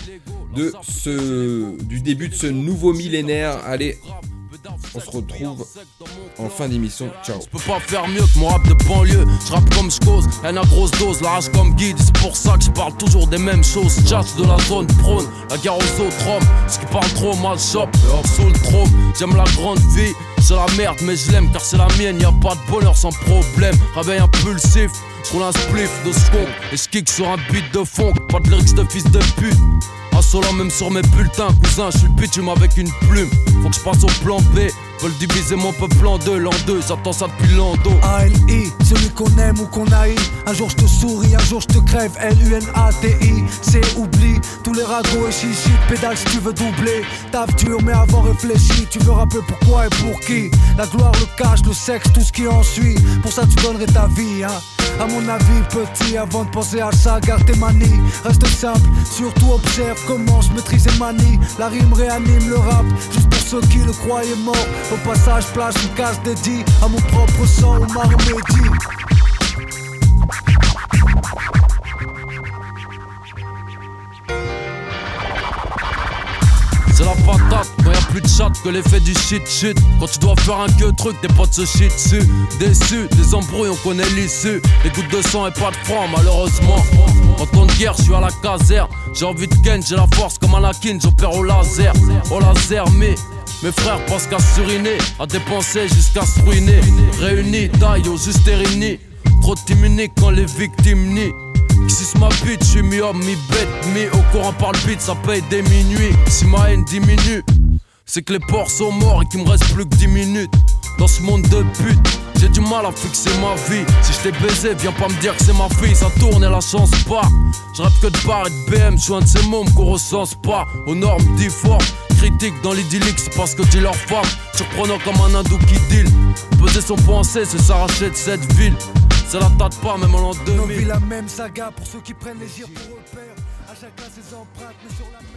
du début de ce nouveau millénaire. Allez, on se retrouve en fin d'émission. Ciao. Je peux pas faire mieux que mon rap de banlieue. Je rappe comme je cause, haine à grosse dose, la rage comme guide. C'est pour ça que je parle toujours des mêmes choses. Jazz de la zone prône, la guerre aux autres hommes. Ce qui parle trop mal chope, hors sous le trône. J'aime la grande vie, c'est la merde mais je l'aime car c'est la mienne. Y'a pas de bonheur sans problème. Réveil impulsif, j'roule un spliff de skunk et je kick sur un beat de funk. Pas de lyrics de fils de pute. Insolent même sur mes bulletins, cousin, je suis le bitume avec une plume. Faut que je passe au plan B, veulent diviser mon peuple en deux, l'an 2, j'attends ça depuis l'an-do. A-L-I, celui qu'on aime ou qu'on haït. Un jour je te souris, un jour je te crève. L-U-N-A-T-I, c'est oubli. Tous les ragots et chichi, pédale si tu veux doubler. Taf dur mais avant réfléchi, tu veux rapper pourquoi et pour qui. La gloire, le cash, le sexe, tout ce qui en suit. Pour ça tu donnerais ta vie, hein. À mon avis petit, avant de penser à ça, garde tes manies. Reste simple, surtout observe comment je maîtrise et manie. La rime réanime le rap, juste pour ceux qui le croyaient mort. Au passage, place une case dédiée à mon propre sang, Omar Mehdi. C'est la patate, quand y'a plus de chat que l'effet du shit. Quand tu dois faire un que truc, tes potes se shit dessus. Déçus, des embrouilles, on connaît l'issue. Des gouttes de sang et pas de franc, malheureusement. En temps de guerre, je suis à la caserne. J'ai envie de ken, j'ai la force comme Anakin, j'opère au laser. Au laser, mais mes frères pensent qu'à suriner, à dépenser jusqu'à se ruiner. Réunis, taille au juste et réunis. Trop de team unique quand les victimes nient. Si c'est ma bite, j'suis mi-homme, mi-bête, mi-au courant par le beat, ça paye des minuits. Si ma haine diminue, c'est que les porcs sont morts et qu'il me reste plus que 10 minutes. Dans ce monde de pute, j'ai du mal à fixer ma vie. Si je t'ai baisé, viens pas me dire que c'est ma fille, ça tourne et la chance part. Je rêve que de bar et de BM, j'suis un de ces mômes qu'on recense pas. Aux normes difformes, critiques dans l'idyllique, c'est parce que dis leur femme. Surprenant comme un hindou qui deal. Peser son pensée, c'est s'arracher de cette ville. Ça la tâte pas même en l'an 2000. On vit la même saga pour ceux qui prennent les gires pour repère. À chacun ses empreintes mais sur la même.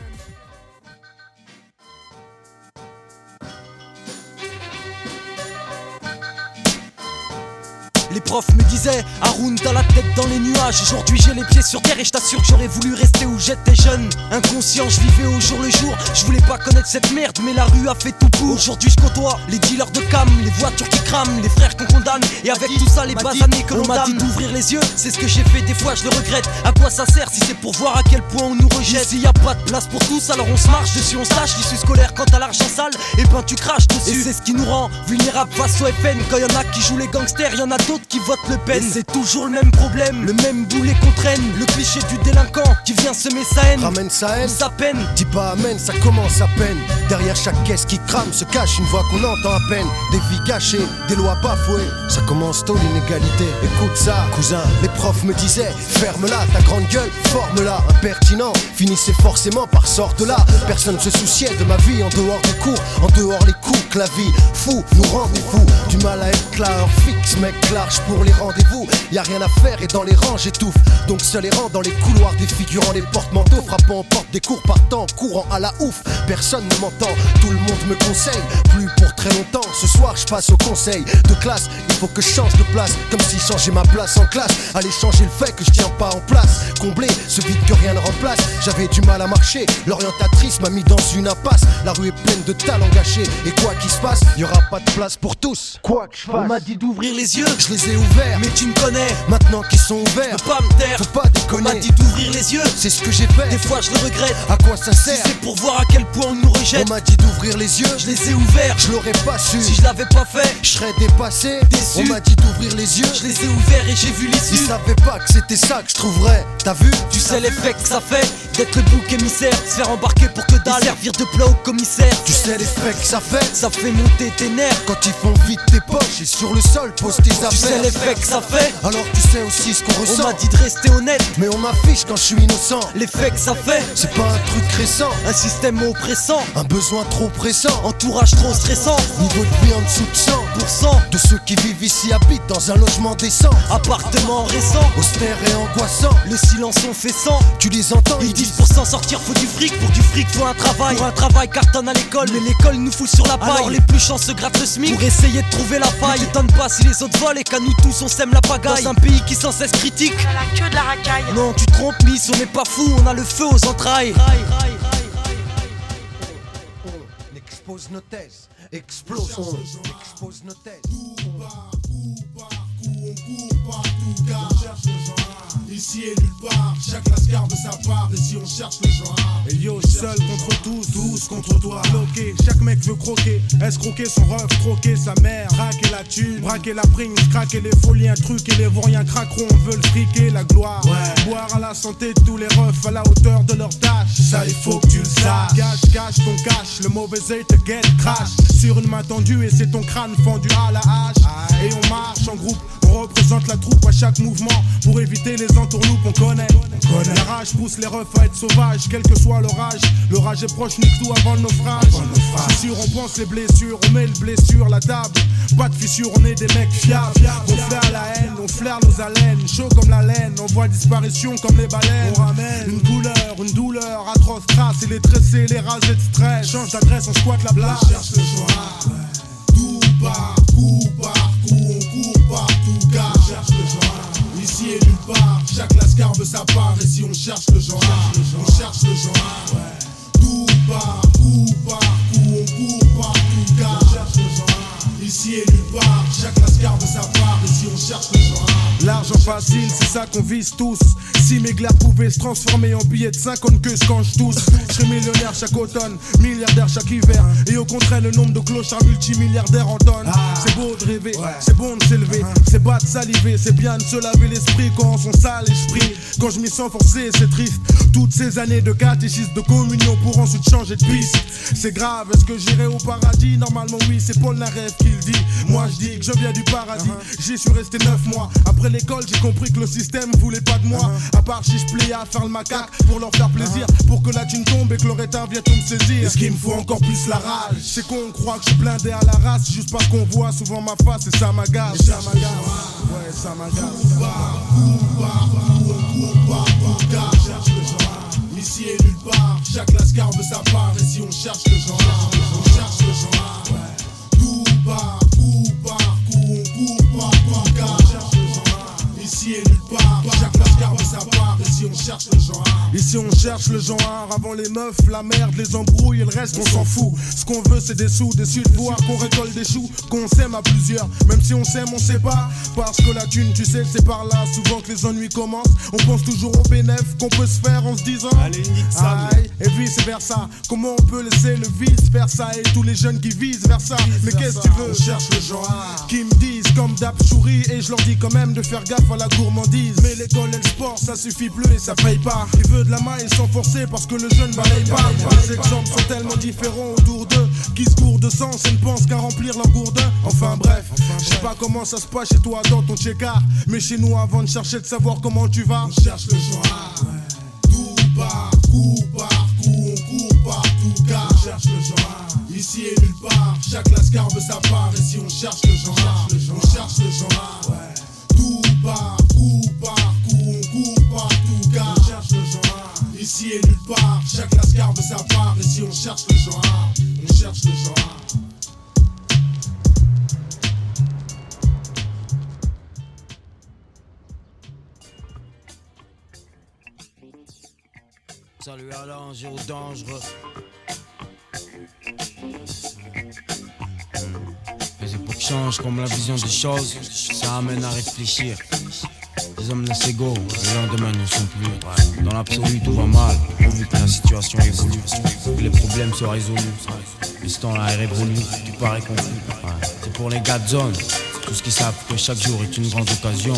Les profs me disaient, Haroun t'as la tête dans les nuages. Aujourd'hui j'ai les pieds sur terre et je t'assure que j'aurais voulu rester où j'étais jeune. Inconscient, je vivais au jour le jour. Je voulais pas connaître cette merde mais la rue a fait tout pour. Aujourd'hui je côtoie les dealers de cam, les voitures qui crament, les frères qu'on condamne. Et avec tout ça les basanés que l'on m'a dit d'ouvrir les yeux. C'est ce que j'ai fait, des fois je le regrette. À quoi ça sert si c'est pour voir à quel point on nous rejette. Ici y a pas de place pour tous alors on se marche dessus, on se lâche. L'issue scolaire quand t'as l'argent sale, et ben tu craches dessus. Et c'est ce qui nous rend vulnérables face au FN. Quand y'en a qui jouent les gangsters, y'en a d'autres qui votent Le Pen. C'est toujours le même problème, le même boulet qu'on traîne. Le cliché du délinquant qui vient semer sa haine. Ramène sa haine, sa peine. Dis pas amen, ça commence à peine. Derrière chaque caisse qui crame se cache une voix qu'on entend à peine. Des vies gâchées, des lois bafouées. Ça commence tôt l'inégalité. Écoute ça, cousin, les profs me disaient ferme-la, ta grande gueule, forme-la. Impertinent, finissait forcément par sorte là. Personne se souciait de ma vie en dehors des cours, en dehors les coups que la vie fou nous rendait fous. Du mal à être là, heure fixe, mec large pour les rendez-vous. Y'a rien à faire et dans les rangs j'étouffe. Donc seul errant dans les couloirs défigurant les porte-manteaux, frappant aux portes des cours, partant, courant à la ouf. Personne ne m'entend, tout le monde me conseille. Plus pour très longtemps, ce soir je face au conseil de classe. Il faut que je change de place, comme si changer ma place en classe allait changer le fait que je tiens pas en place. Combler ce vide que rien ne remplace. J'avais du mal à marcher, l'orientatrice m'a mis dans une impasse. La rue est pleine de talents gâchés, et quoi qu'il se passe, y aura pas de place pour tous. Quoi que je fasse, on m'a dit d'ouvrir les yeux, je les ai ouverts. Mais tu me connais, maintenant qu'ils sont ouverts, je peux pas me taire, faut pas déconner. On m'a dit d'ouvrir les yeux, c'est ce que j'ai fait. Des fois je le regrette, à quoi ça sert? Si c'est pour voir à quel point on nous rejette. On m'a dit d'ouvrir les yeux, je les ai ouverts, je l'aurais pas su. Si je l'avais pas fait, je serais dépassé, déçu. On m'a dit d'ouvrir les yeux, je les ai ouverts et j'ai vu l'issue. Ils savaient pas que c'était ça que je trouverais. T'as vu? Tu sais l'effet que ça fait d'être le bouc émissaire, se faire embarquer pour que dalle, servir de plat au commissaire. Tu sais l'effet que ça fait monter tes nerfs. Quand ils font vite tes poches et sur le sol pose tes affaires. Tu sais l'effet que ça fait, alors tu sais aussi ce qu'on ressent. On m'a dit de rester honnête, mais on m'affiche quand je suis innocent. L'effet que ça fait, c'est pas un truc récent, un système oppressant, un besoin trop pressant, entourage trop stressant, niveau de vie en dessous de 100% de ceux qui vivent ici habitent dans un logement décent. Appartement récent, austère et angoissant, le silence on fait sans. Tu les entends, ils disent pour s'en sortir faut du fric, pour du fric faut un travail. Pour un travail cartonne à l'école, mais l'école nous fout sur la paille. Alors les plus chanceux grattent le SMIC pour essayer de trouver la faille. Ne t'étonne pas si les autres volent et qu'à nous tous on sème la pagaille. Dans un pays qui sans cesse critique, on a la queue de la racaille. Non tu te trompes Miss, on n'est pas fou, on a le feu aux entrailles. On expose nos thèses, explosons, expose nos thèses. On court partout car on cherche le genre. Ici et nulle part, chaque lascar de sa part. Ici on cherche le genre. Et yo, seul contre tous contre toi. Bloqué, chaque mec veut croquer. Escroquer son ref, troquer sa mère. Braquer la thune, braquer la prime, craquer les folies, un truc et les vauriens craqueront. Veulent friquer la gloire. Ouais. Boire à la santé de tous les refs à la hauteur de leur tâche. Ça il faut que tu le saches. Cache ton cash, le mauvais œil te guette, crash. Sur une main tendue et c'est ton crâne fendu à la hache. Et on marche en groupe. On représente la troupe à chaque mouvement pour éviter les entourloupes on connaît. La rage pousse les refs à être sauvages, quel que soit l'orage. L'orage est proche, nique tout avant le naufrage. C'est sûr, on pense les blessures, on met le blessure, la table. Pas de fissure, on est des mecs fiables. On flaire la haine, on flaire nos haleines. Chaud comme la laine, on voit disparition comme les baleines. On ramène une douleur atroce, trace et les tressés, les rasés de stress. Change d'adresse, on squatte la place. On cherche le joie, tout partout, on court partout car on cherche le genre. Ici et nulle part, chaque lascar veut sa part. Et si on cherche le genre, on cherche le genre. Tout partout, on court partout car on cherche le genre. Ici et nulle part, chaque lascar veut sa part. Et si on cherche le genre. L'argent facile, c'est ça qu'on vise tous. Si mes glaires pouvaient se transformer en billets de 50 queues quand je tousse. Je serais millionnaire chaque automne, milliardaire chaque hiver. Et au contraire le nombre de clochards multimilliardaires en tonnes. C'est beau de rêver, c'est bon de s'élever. C'est pas de saliver, c'est bien de se laver l'esprit quand on s'en sale l'esprit. Quand je m'y sens forcé, c'est triste. Toutes ces années de catéchisme, de communion pour ensuite changer de piste. C'est grave, est-ce que j'irai au paradis? Normalement oui, c'est Paul Naref qui le dit. Moi je dis que je viens du paradis. J'y suis resté 9 mois. Après l'école, j'ai compris que le système voulait pas de moi. À part si je pliais à faire le macaque pour leur faire plaisir. Pour que la thune tombe et que le rétin vienne tout me saisir. Et ce qu'il me faut encore plus la rage, c'est qu'on croit que je suis blindé à la race. Juste parce qu'on voit souvent ma face et ça m'agace. Ouais, ça m'agace. On court partout car on cherche le genre. Ici et nulle part, chaque lascar veut sa part. Et si on cherche le genre, on cherche le genre. Tout partout, on court partout car on cherche le genre. Ici et nulle part, chaque lascar veut sa part. Et si on cherche le genre. Ici on cherche le genre, avant les meufs, la merde, les embrouilles et le reste on s'en fout. Ce qu'on veut c'est des sous, déçus de voir qu'on récolte des choux, qu'on s'aime à plusieurs. Même si on s'aime on sait pas, parce que la thune tu sais c'est par là souvent que les ennuis commencent. On pense toujours au bénéf qu'on peut se faire en se disant allez nique ça, et vice versa. Comment on peut laisser le vice faire ça et tous les jeunes qui visent vers ça. Mais qu'est-ce que tu veux? On cherche le genre. Qui me disent comme d'hab chouris et je leur dis quand même de faire gaffe à la gourmandise. Mais l'école et le sport ça suffit plus et ça paye pas. Il veut de la main et sans forcer parce que le jeune balaye pas. Les exemples sont tellement différents autour d'eux qui se courent de sens et ne pensent qu'à remplir leur gourdin. Enfin bref, je sais pas comment ça se passe chez toi dans ton check-up, mais chez nous avant de chercher de savoir comment tu vas, on cherche le genre. Tout partout, on court partout car on cherche le genre. Ici et nulle part, chaque lascar veut sa part. Et si on cherche le genre, on cherche le genre. Tout partout, on court partout car on cherche le genre. Ici et nulle part, chaque lascar veut sa part. Et si on cherche le genre, on cherche le genre. Ça lui allonge au dangereux. Les époques changent comme la vision des choses. Ça amène à réfléchir. Les hommes naissent égaux, les lendemains ne sont plus. Dans l'absolu, tout va mal, vu que la situation évolue, que les problèmes soient résolus. Mais ce temps-là est révolu, tu parais confus. C'est pour les gars de zone, tous qui savent que chaque jour est une grande occasion.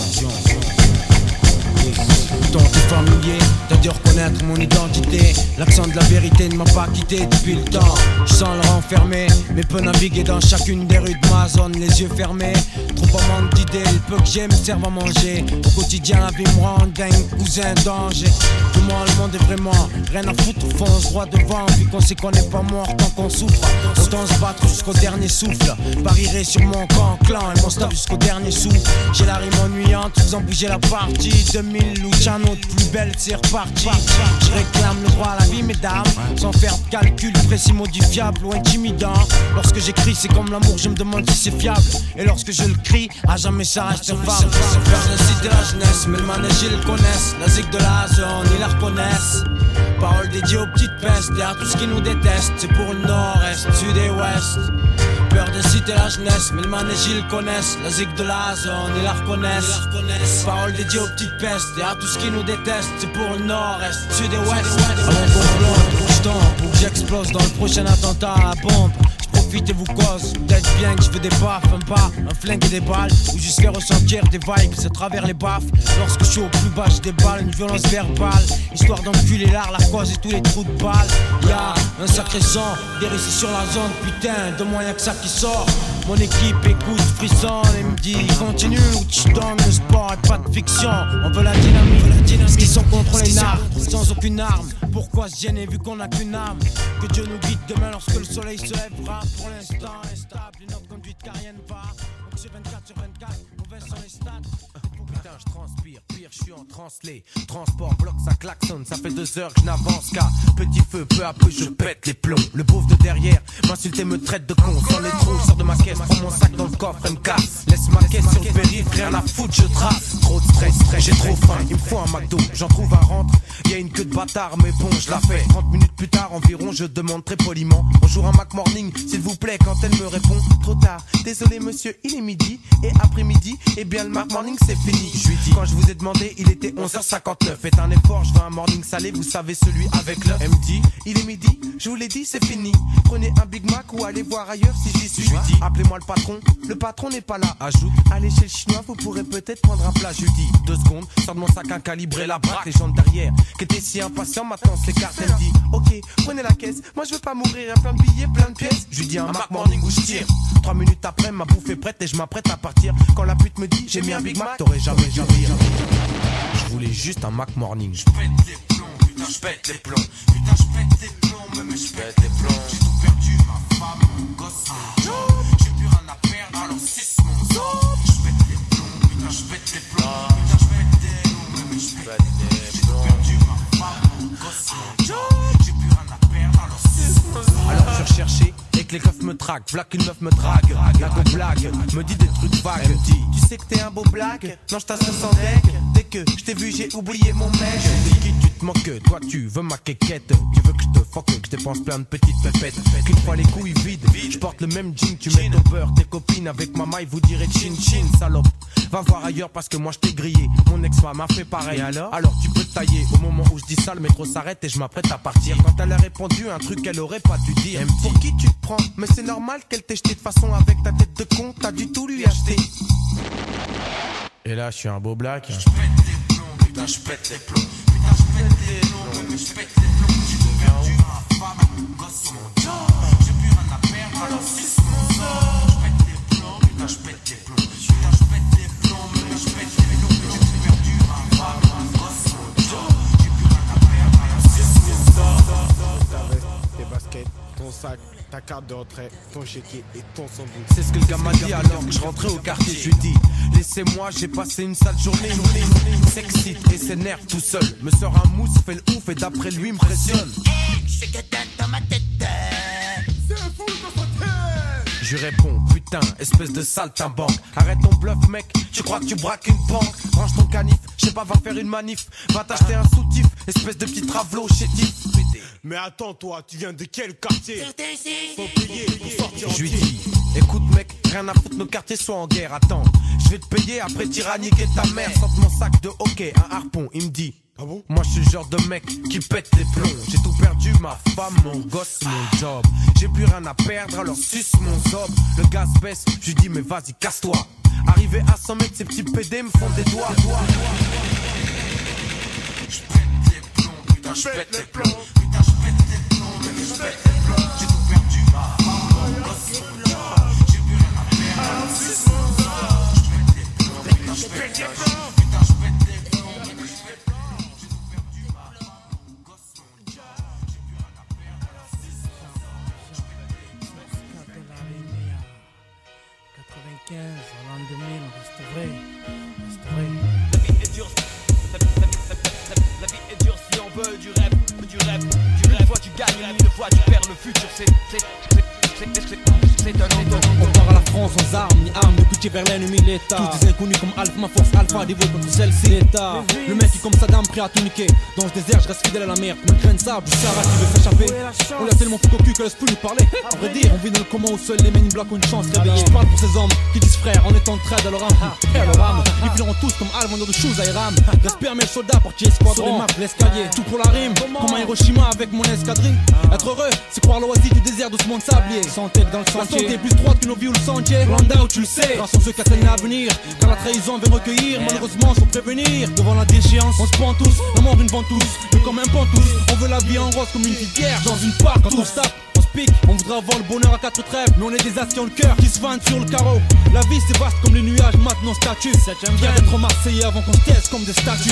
Tant t'es familier, t'as dû reconnaître mon identité. L'accent de la vérité ne m'a pas quitté depuis le temps. Je sens le renfermé, mais peux naviguer dans chacune des rues de ma zone, les yeux fermés. Trop en manque d'idées, le peu que j'ai me servent à manger. Au quotidien la vie me rend dingue, cousin danger. Comment le monde est vraiment, rien à foutre, fonce droit devant. Vu qu'on sait qu'on n'est pas mort tant qu'on souffre. Autant se battre jusqu'au dernier souffle. Parierai sur mon camp, clan et mon staff jusqu'au dernier sou. J'ai la rime ennuyante, faisant bouger la partie. 2000 Luciano, plus belle, c'est reparti. Je réclame le droit à la vie, mesdames, sans faire de calcul précis, modifiable ou intimidant. Lorsque j'écris, c'est comme l'amour, je me demande si c'est fiable. Et lorsque je le crie, à jamais ça reste infâme. C'est faire le site de la jeunesse, mais le manège ils le connaissent. La zig de la zone, ils la reconnaissent. Parole dédiée aux petites pestes et à tout ce qui nous déteste. C'est pour le nord-est, sud et ouest. Peur de citer la jeunesse, mais le manège ils le connaissent. La zig de la zone, ils la reconnaissent. Parole dédiée aux petites pestes et à tout ce qui nous déteste. C'est pour le nord-est, sud et ouest. Avant qu'on plombe, je tombe pour que j'explose dans le prochain attentat à la bombe. Profitez vous cause, peut-être bien que je veux des baffes, un pas, un flingue et des balles, ou juste faire ressentir des vibes à travers les baffes. Lorsque je suis au plus bas, je déballe une violence verbale, histoire d'enculer l'art, la cause et tous les trous de balles. Y'a un sacré son, des récits sur la zone, putain, de moi y'a que ça qui sort. Mon équipe écoute, frissonne et me dit continue ou tu donnes le sport et pas de fiction. On veut la dynamique, ce qui sont contre les nards, sans aucune arme. Pourquoi se gêner vu qu'on n'a qu'une âme? Que Dieu nous guide demain lorsque le soleil se lèvera. Pour l'instant instable, une autre conduite car rien ne va. Donc c'est 24 sur 24, mauvais sur les stats. Putain je transpire, pire je suis en translé. Transport, bloc, ça klaxonne, ça fait 2 heures que je n'avance qu'à petit feu, peu à peu je pète les plombs. Le beauf de derrière m'insulte et me traite de con. Sans les trous, je sors de ma caisse, prends mon sac dans le coffre et me casse. Laisse ma caisse sur le périph', rien à foutre, je trace. Trop de stress, j'ai trop faim, il me faut un McDo. J'en trouve un rentre, y'a une queue de bâtard mais bon je la fais. 30 minutes plus tard environ, je demande très poliment bonjour un Mac Morning, s'il vous plaît. Quand elle me répond, trop tard, désolé monsieur, il est midi. Et après-midi, eh bien le Mac Morning c'est fini. Je lui dis, quand je vous ai demandé, il était 11h59. Faites un effort, je veux un morning salé, vous savez celui avec l'œuf. Elle me dit, il est midi, je vous l'ai dit c'est fini. Prenez un Big Mac ou allez voir ailleurs si j'y suis. Je lui dis, appelez-moi le patron n'est pas là. Ajoute, allez chez le chinois, vous pourrez peut-être prendre un plat. Je lui dis, 2 secondes, sors de mon sac un calibré, la braque. Les gens de derrière, qui étaient si impatients, maintenant c'est carte. Elle me dit, ok, prenez la caisse, moi je veux pas mourir, y'a plein de billets, plein de pièces. Je lui dis un Mac Morning où je tire. 3 minutes après, ma bouffe est prête et je m'apprête à partir. Quand la pute me dit, j'ai mis un Big Mac, t'aurais jamais dû rire. Je voulais juste un Mac Morning. Je pète les plombs, putain je pète les plombs. Putain je pète les plombs, mais je pète les plombs. J'ai tout perdu, ma femme, mon gosse, mon job. J'ai plus rien à perdre, alors suce mon sang. Je pète les plombs, putain je pète les plombs. Putain je pète les plombs, mais je pète les plombs. J'ai tout perdu, ma femme, mon gosse, mon job. J'ai plus rien à perdre, alors suce mon sang. Alors je recherchais et que les keufs me traquent, v'là qu'une meuf me drague. La go blague, me dit des trucs vagues. Elle me dit, tu sais que t'es un beau blague. Non je t'assure sans deck. Dès que je t'ai vu j'ai oublié mon mec. Je dis qui tu te moques, toi tu veux ma quéquette. Tu veux que je te fuck, que je dépense plein de petites pépettes. Qu'une fois les couilles vides, je porte le même jean. Tu mets ton beurre, tes copines avec ma maille vous direz chin chin. Salope, va voir ailleurs parce que moi je t'ai grillé. Mon ex-femme a fait pareil. Et alors tu peux te tailler. Au moment où je dis ça le métro s'arrête et je m'apprête à partir. Quand elle a répondu un truc qu'elle aurait pas dû dire. Pour qui tu te prends? Mais c'est normal qu'elle t'ait jeté de façon avec ta tête de con. T'as dû tout lui acheter. Et là je suis un beau black. Je pète les plombs, putain je pète les plombs. Putain je pète les plombs, mais je pète les plombs. J'ai tout perdu, ma femme, mon gosse, mon job. J'ai plus rien à perdre, alors suce mon sort. Je pète les plombs, putain je pète les plombs. Putain je pète les plombs, mais je pète les plombs. J'ai tout perdu, ma femme, mon gosse, mon job. J'ai plus rien à perdre, alors suce mon sort. Tes baskets, ton sac, ta carte de retrait, ton chéquier et ton sandwich. C'est ce que le gars m'a dit alors que je rentrais au quartier. Je lui dis, laissez-moi, j'ai passé une sale journée. S'excite et s'énerve tout seul. Me sort un mousse, fait le ouf et d'après lui m'impressionne. C'est que t'as dans ma tête. C'est fou dans sa tête. Je réponds, putain, espèce de saltimbanque. Arrête ton bluff, mec, tu crois que tu braques une banque. Range ton canif, je sais pas, va faire une manif. Va t'acheter un soutif, espèce de petit travelot chétif. Mais attends, toi, tu viens de quel quartier? Faut payer pour sortir. Je lui dis, écoute mec, rien à foutre, nos quartiers sont en guerre. Attends, je vais te payer, après t'iras niquer ta mère. Sorte mon sac de hockey, un harpon, il me dit. Ah bon? Moi je suis le genre de mec qui pète les plombs. J'ai tout perdu, ma femme, mon gosse, mon job. J'ai plus rien à perdre, alors suce mon zob. Le gaz baisse, je lui dis mais vas-y casse-toi. Arrivé à 100 mètres, ces petits PD me font des doigts. Je pète les plombs, putain je pète les plombs. Putain je pète les plombs, je pète les plombs. J'ai tout perdu, ma femme, mon gosse, mon job. J'ai plus rien à perdre, alors suce mon zob. Je pète les plombs, putain je pète les plombs. Putain je pète les plombs. En l'an 2000, reste vrai, reste vrai. La vie est dure, la vie est dure si on veut du rap, du rap, du rap. Une fois tu gagnes, une fois tu perds, le futur c'est on part à la France sans armes, ni armes, de cultiver vers l'ennemi l'État. Tous des inconnus comme Alpha, ma force Alpha, dévoué contre celle-ci l'État. Le mec qui comme Saddam, prêt à tout niquer. Dans ce désert, je reste fidèle à la mer. Comme un grain de sable, du Sahara qui veut s'échapper. On l'a tellement fou au cul que laisse plus nous parler. À vrai dire, on vit dans le coma où seuls les men bloquent une chance réveillée. Je parle pour ces hommes qui disent frère en étant trade à leur âme. À leur âme, ils finiront tous comme Al, vendeur de choses à Iram. Respire mes soldats, portiers, escadrons. Sur les maps, l'escalier, tout pour la rime. Comme à Hiroshima avec mon escadrille. Être heureux, c'est croire l'oasis du désert de ce monde sablier. Santé dans le sentier. La santé est plus droite que nos vies ou le sentier. Landa où tu le sais, grâce à ceux qui atteignent l'avenir. Car la trahison vient recueillir, malheureusement sans prévenir. Devant la déchéance, on se pend tous, la mort une ventouse. Mais comme un pantouse, on veut la vie en rose comme une filière. Dans une part, quand on se tape, on se pique. On voudrait avoir le bonheur à quatre trêves. Mais on est des as qui ont le cœur qui se vantent sur le carreau. La vie c'est vaste comme les nuages, maintenant statut. Viens d'être marseillais avant qu'on se taise comme des statues.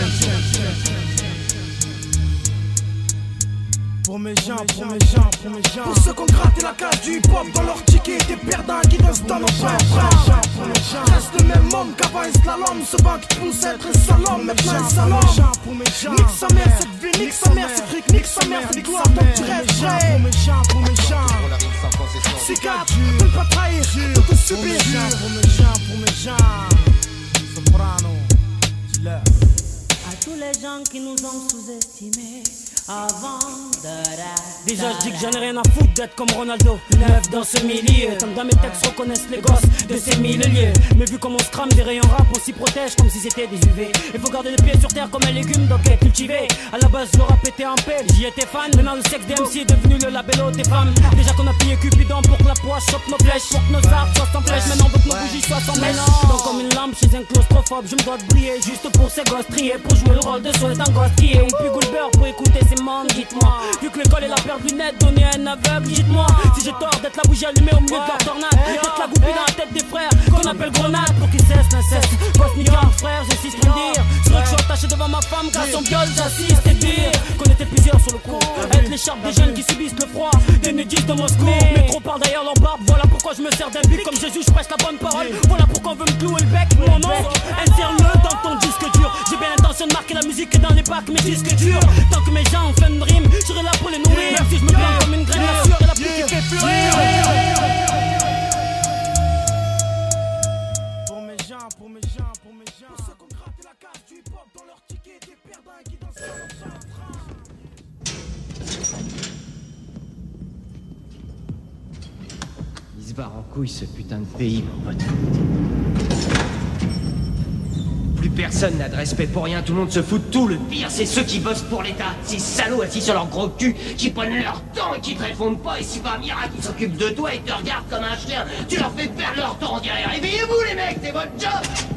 Pour mes gens, pour mes gens, pour mes gens. Pour ceux qui ont gratté la case du hip-hop dans leur ticket. Des perdants qui restent dans nos bras. Reste le même homme qu'avant un slalom. Ce banc qui pousse à être un salon, maintenant un salon. Nique sa mère cette vie, nique sa mère cette fric, nique sa mère cette gloire. Donc tu restes vrai. Pour mes gens, pour mes gens. Cicatrice, ne pas trahir, ne te subir. Pour mes gens, pour mes gens. Soprano, dis-leur. À tous les gens qui nous ont sous-estimés avant de déjà je dis que j'en ai rien à foutre d'être comme Ronaldo, neuf dans ce milieu. Comme dans mes textes reconnaissent les gosses de ces milliers. Mais vu comme on se crame des rayons rap, on s'y protège comme si c'était des UV. Il faut garder les pieds sur terre comme un légume donc est cultivé. À la base le rap était en paix, j'y étais fan. Maintenant le sexe d'MC est devenu le labello des femmes. Déjà qu'on a pillé Cupidon pour que la poisse chope nos flèches, pour que nos arts soient en flèche. Maintenant on veut que nos bougies soient sans mèche. Donc comme une lampe chez un claustrophobe, je me dois de briller juste pour ces gosses triés. Pour jouer le rôle de son gosse trié. Ou puis goût le beurre pour écouter ces mondes, dites-moi. Vu que l'école est la paire de lunettes donnée à un aveugle, dites-moi si j'ai tort d'être la bougie allumée au milieu de leur tornade. D'être la goupille dans la tête des frères qu'on appelle grenade pour qu'ils cessent l'inceste. Boss niquer mon frère, j'insiste pour le dire. C'est vrai que je suis attaché devant ma femme car son viol j'assiste et pire. Qu'on était plusieurs sur le coup. Être l'écharpe des jeunes qui subissent le froid des nudistes de Moscou. Mais trop parlent d'ailleurs leur barbe. Voilà pourquoi je me sers d'un bic comme Jésus, je prêche la bonne parole. Voilà pourquoi on veut me clouer le bec. Mon nom, insère-le dans ton disque dur. J'ai bien l'intention de marquer la musique dans les packs, mes disques durs. Tant que mes gens font une rime, je serai là pour les nourrir. Même si je me plains comme une graine, la sueur et la pluie qui fait fleurir. Pour mes gens, pour mes gens, pour mes gens. Pour ceux qui ont gratté la case du hip-hop dans leur ticket. Des perdants qui dansent dans leur champ. Il se barre en couille ce putain de pays, mon pote. Plus personne n'a de respect pour rien, tout le monde se fout de tout. Le pire, c'est ceux qui bossent pour l'État. Ces salauds assis sur leur gros cul, qui prennent leur temps et qui te répondent pas. Et si par miracle, ils s'occupent de toi et te regardent comme un chien, tu leur fais perdre leur temps. On dirait réveillez-vous les mecs, c'est votre job.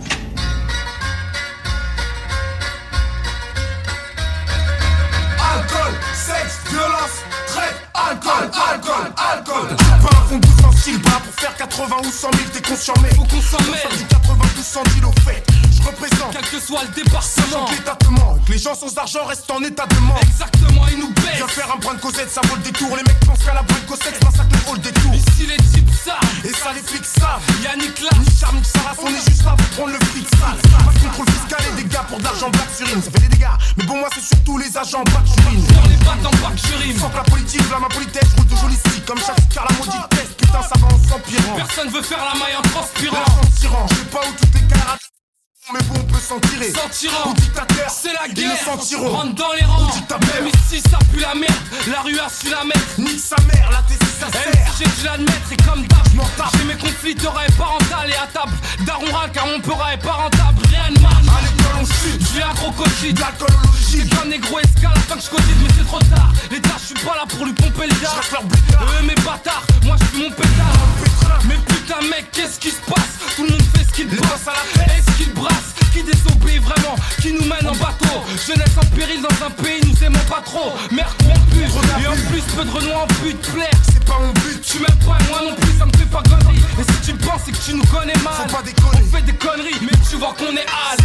Alcool, sexe, violence, traite, alcool, alcool, alcool. Pas un rond de sans style, bras pour faire 80 ou 100 000, t'es conscient, mais faut consommer. 90 100 dit au fait. représente. Quel que soit le département. L'État te manque. Les gens sans argent restent en état de manque. Exactement, ils nous baissent. Viens faire un brin de Cosette, ça vaut le détour. Les mecs pensent qu'à la brin de Cosette, massacre le hall des tours. Ici les types savent. Et ça les flics savent. Yannick là. Ni charme, ni Sarah, on est juste là pour prendre le fric sale. Pas de contrôle fiscal et des gars pour de l'argent black sur une. Ça fait des dégâts. Mais bon, moi c'est surtout les agents black sur une. Dans les battes en bac je rime. Fuck la politique, là ma politesse, roule de jolis sticks. Comme chaque car la maudite test. Putain, ça va en s'empirant. Personne veut faire la maille en transpirant. Je sais pas où toutes les camarades. Mais bon, on peut s'en tirer. S'en tirant. Au dictateur, c'est la ils guerre. ne s'en tireront. Rentre dans les rangs. Même ici ça pue la merde. La rue a su la mettre. Nique sa mère, la T6 ça sert. J'ai dû l'admettre et comme d'hab j'ai mes conflits de rêve parental et à table. Daronra car mon peur est pas rentable. Rien de mal. À l'école on chute. J'ai un gros cochis. De l'alcool au logis. C'est qu'un négro escale afin que je cotise mais c'est trop tard. Les gars je suis pas là pour lui pomper le gars. Mes bâtards, moi je suis mon pétard. Mais putain mec qu'est-ce qui se passe? Tout le monde fait ce qu'il bosse à la fête. Est-ce qu'il brasse? Qui désobéit vraiment? Qui nous mène en bateau? Jeunesse en péril dans un pays nous aimons pas trop. Mère corrompue. Et en plus peu de renois en but plaire. C'est pas mon but. Tu m'aimes pas et moi non plus ça me fait pas gagner. Et si tu penses c'est que tu nous connais mal. Faut pas déconner. On fait des conneries mais tu vois qu'on est hal.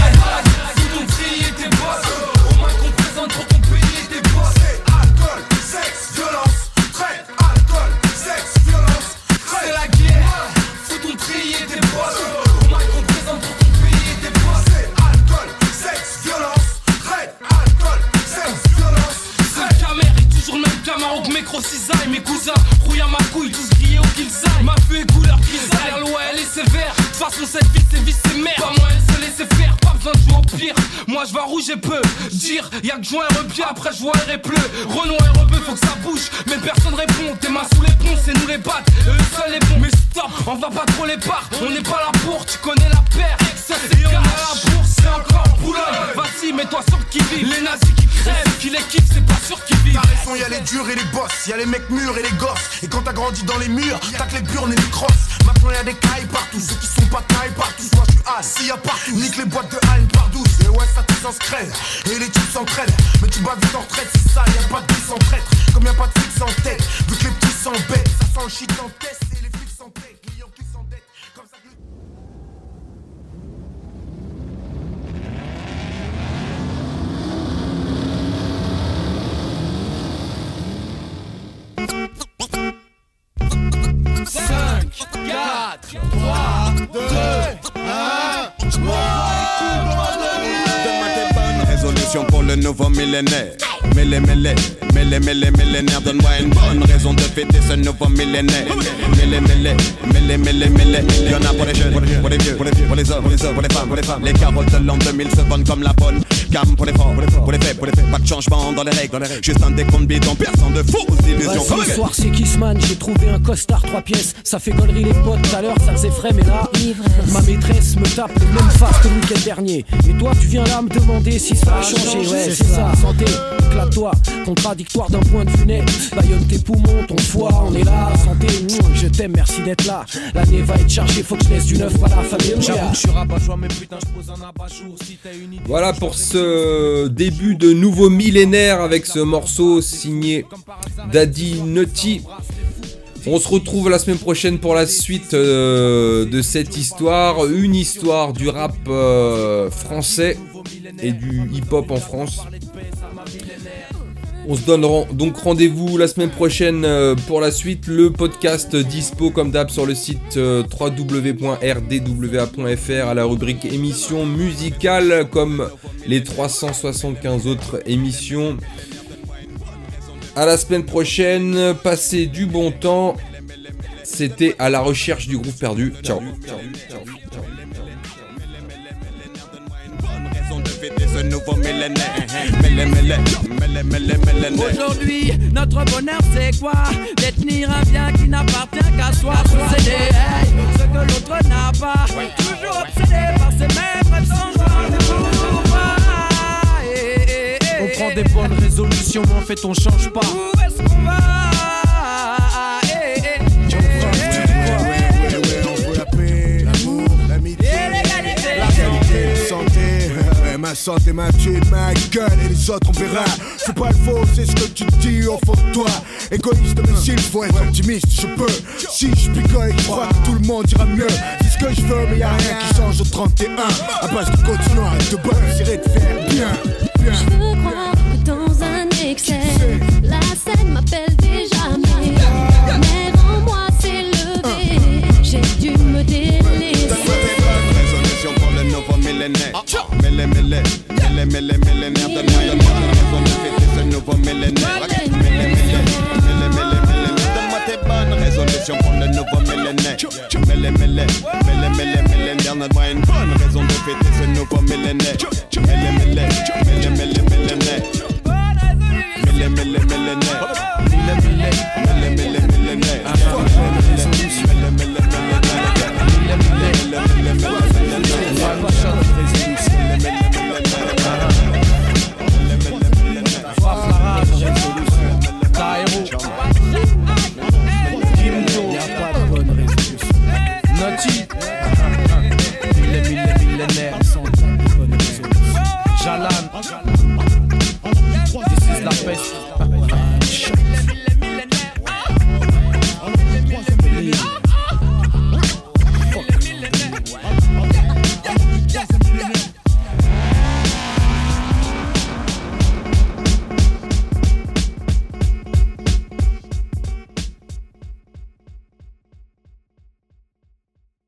Sous ton tri et tes bosses. Au moins qu'on présente pour ton pays et tes bosses. C'est alcool, sexe, violence, traite. Alcool, sexe, violence, traite. C'est la guerre. Sous ton tri et tes bosses. Au moins qu'on présente pour ton pays et tes bosses. C'est alcool, sexe, violence, traite. Alcool, sexe, violence, traite. C'est le camère et toujours le même camaro que mes gros cisailles. Mes cousins rouillent à ma couille, tous grillés au qu'ils aillent. Ma vue est couleur grisaille. La loi elle est sévère. De toute façon cette vie c'est vice c'est merde. Pas moi elle se laisser faire, pas besoin de jouer au pire. Moi je vais rouge et peu dire, y'a que joint un repied, après je vois et pleu. Renault et rebeu, faut que ça bouge, mais personne répond. Tes mains sous les ponts, c'est nous les battes, eux seuls les bons. Mais stop, on va pas trop les parts, on n'est pas là pour, tu connais la paire. Ça c'est on a la bourse, c'est encore Boulogne. Vas-y, mets-toi sur le qui-vive. Les nazis qui crèvent, qui les kiffent, c'est pas sûr qu'ils vivent. T'as raison, y'a les durs et les boss, y'a les mecs mûrs et les gosses. Et quand t'as grandi dans les murs, t'as que les burnes et les crosses. Maintenant y'a des cailles partout, ceux qui sont pas cailles partout. Moi je suis hal, s'il y a partout, nique les boîtes de Halle par 12. Et ouais, ça tous s'entraîne, et les types s'entraînent. Mais tu bats vite en retraite, c'est ça, y'a pas de bis en traître. Comme y'a pas de flics en tête, vu que les petits s'embêtent. Ça sent le shit en test et les flics s'entêtent. Clients qui s'endettent, comme ça que le... Résolution pour le nouveau millénaire. Millénaire, donne-moi une bonne raison de fêter ce nouveau millénaire. Y'en a pour les jeunes, pour les vieux, pour les hommes, pour les femmes. Les carottes de l'an 2000 se vendent comme la bonne gamme pour les forts, pour les faits. Pas de changement dans les règles, juste un décompte bidon, personne de fausses illusions. Ce soir c'est Kissman, j'ai trouvé un costard 3 pièces. Ça fait gaulerie les potes, tout à l'heure ça faisait frais, mais là ma maîtresse me tape les mêmes faces que le week-end dernier. Et toi tu viens là me demander si ça a changé. Ouais c'est ça, santé, éclate-toi. Contradictoire d'un point de vue net. Baillonne tes poumons, ton foie, on est là. Santé, je t'aime, merci d'être là. L'année va être chargée, faut que je laisse du neuf à la famille. J'avoue que je suis rabat-joie, mais putain, je pose un abat-jour si t'as une idée. Voilà pour ce début de nouveau millénaire avec ce morceau signé Daddy Naughty. On se retrouve la semaine prochaine pour la suite de cette histoire. Une histoire du rap français et du hip-hop en France. On se donne donc rendez-vous la semaine prochaine pour la suite. Le podcast dispo comme d'hab sur le site www.rdwa.fr à la rubrique émissions musicales comme les 375 autres émissions. À la semaine prochaine, passez du bon temps. C'était À la recherche du groupe perdu. Ciao. Ce nouveau millénaire. Aujourd'hui, notre bonheur c'est quoi? Détenir un bien qui n'appartient qu'à soi. Posséder ce que l'autre n'a pas. Toujours obsédé par ces mêmes rêves sans On prend des bonnes résolutions, mais en fait on change pas. Où est-ce qu'on va? Ma santé, ma thune, ma gueule et les autres on verra. C'est pas le faux, c'est ce que tu dis au fond de toi. Égoïste mais s'il faut être optimiste, je peux. Si je picole et je crois que tout le monde ira mieux. C'est ce que je veux, mais y'a rien qui change au 31. À base de continuer de bonne, j'irai te faire bien. Je veux croire que dans un excès, la scène m'appelle déjà, mais en moi s'est levé, j'ai dû me délaisser. Résolution pour le nouveau millénaire. Millénaire, donne-moi une raison de fêter ce nouveau millénaire. Donne-moi tes bonnes résolutions pour le nouveau millénaire. Millénaire, donne-moi une bonne raison de fêter ce nouveau millénaire. Millénaire. Millénaire.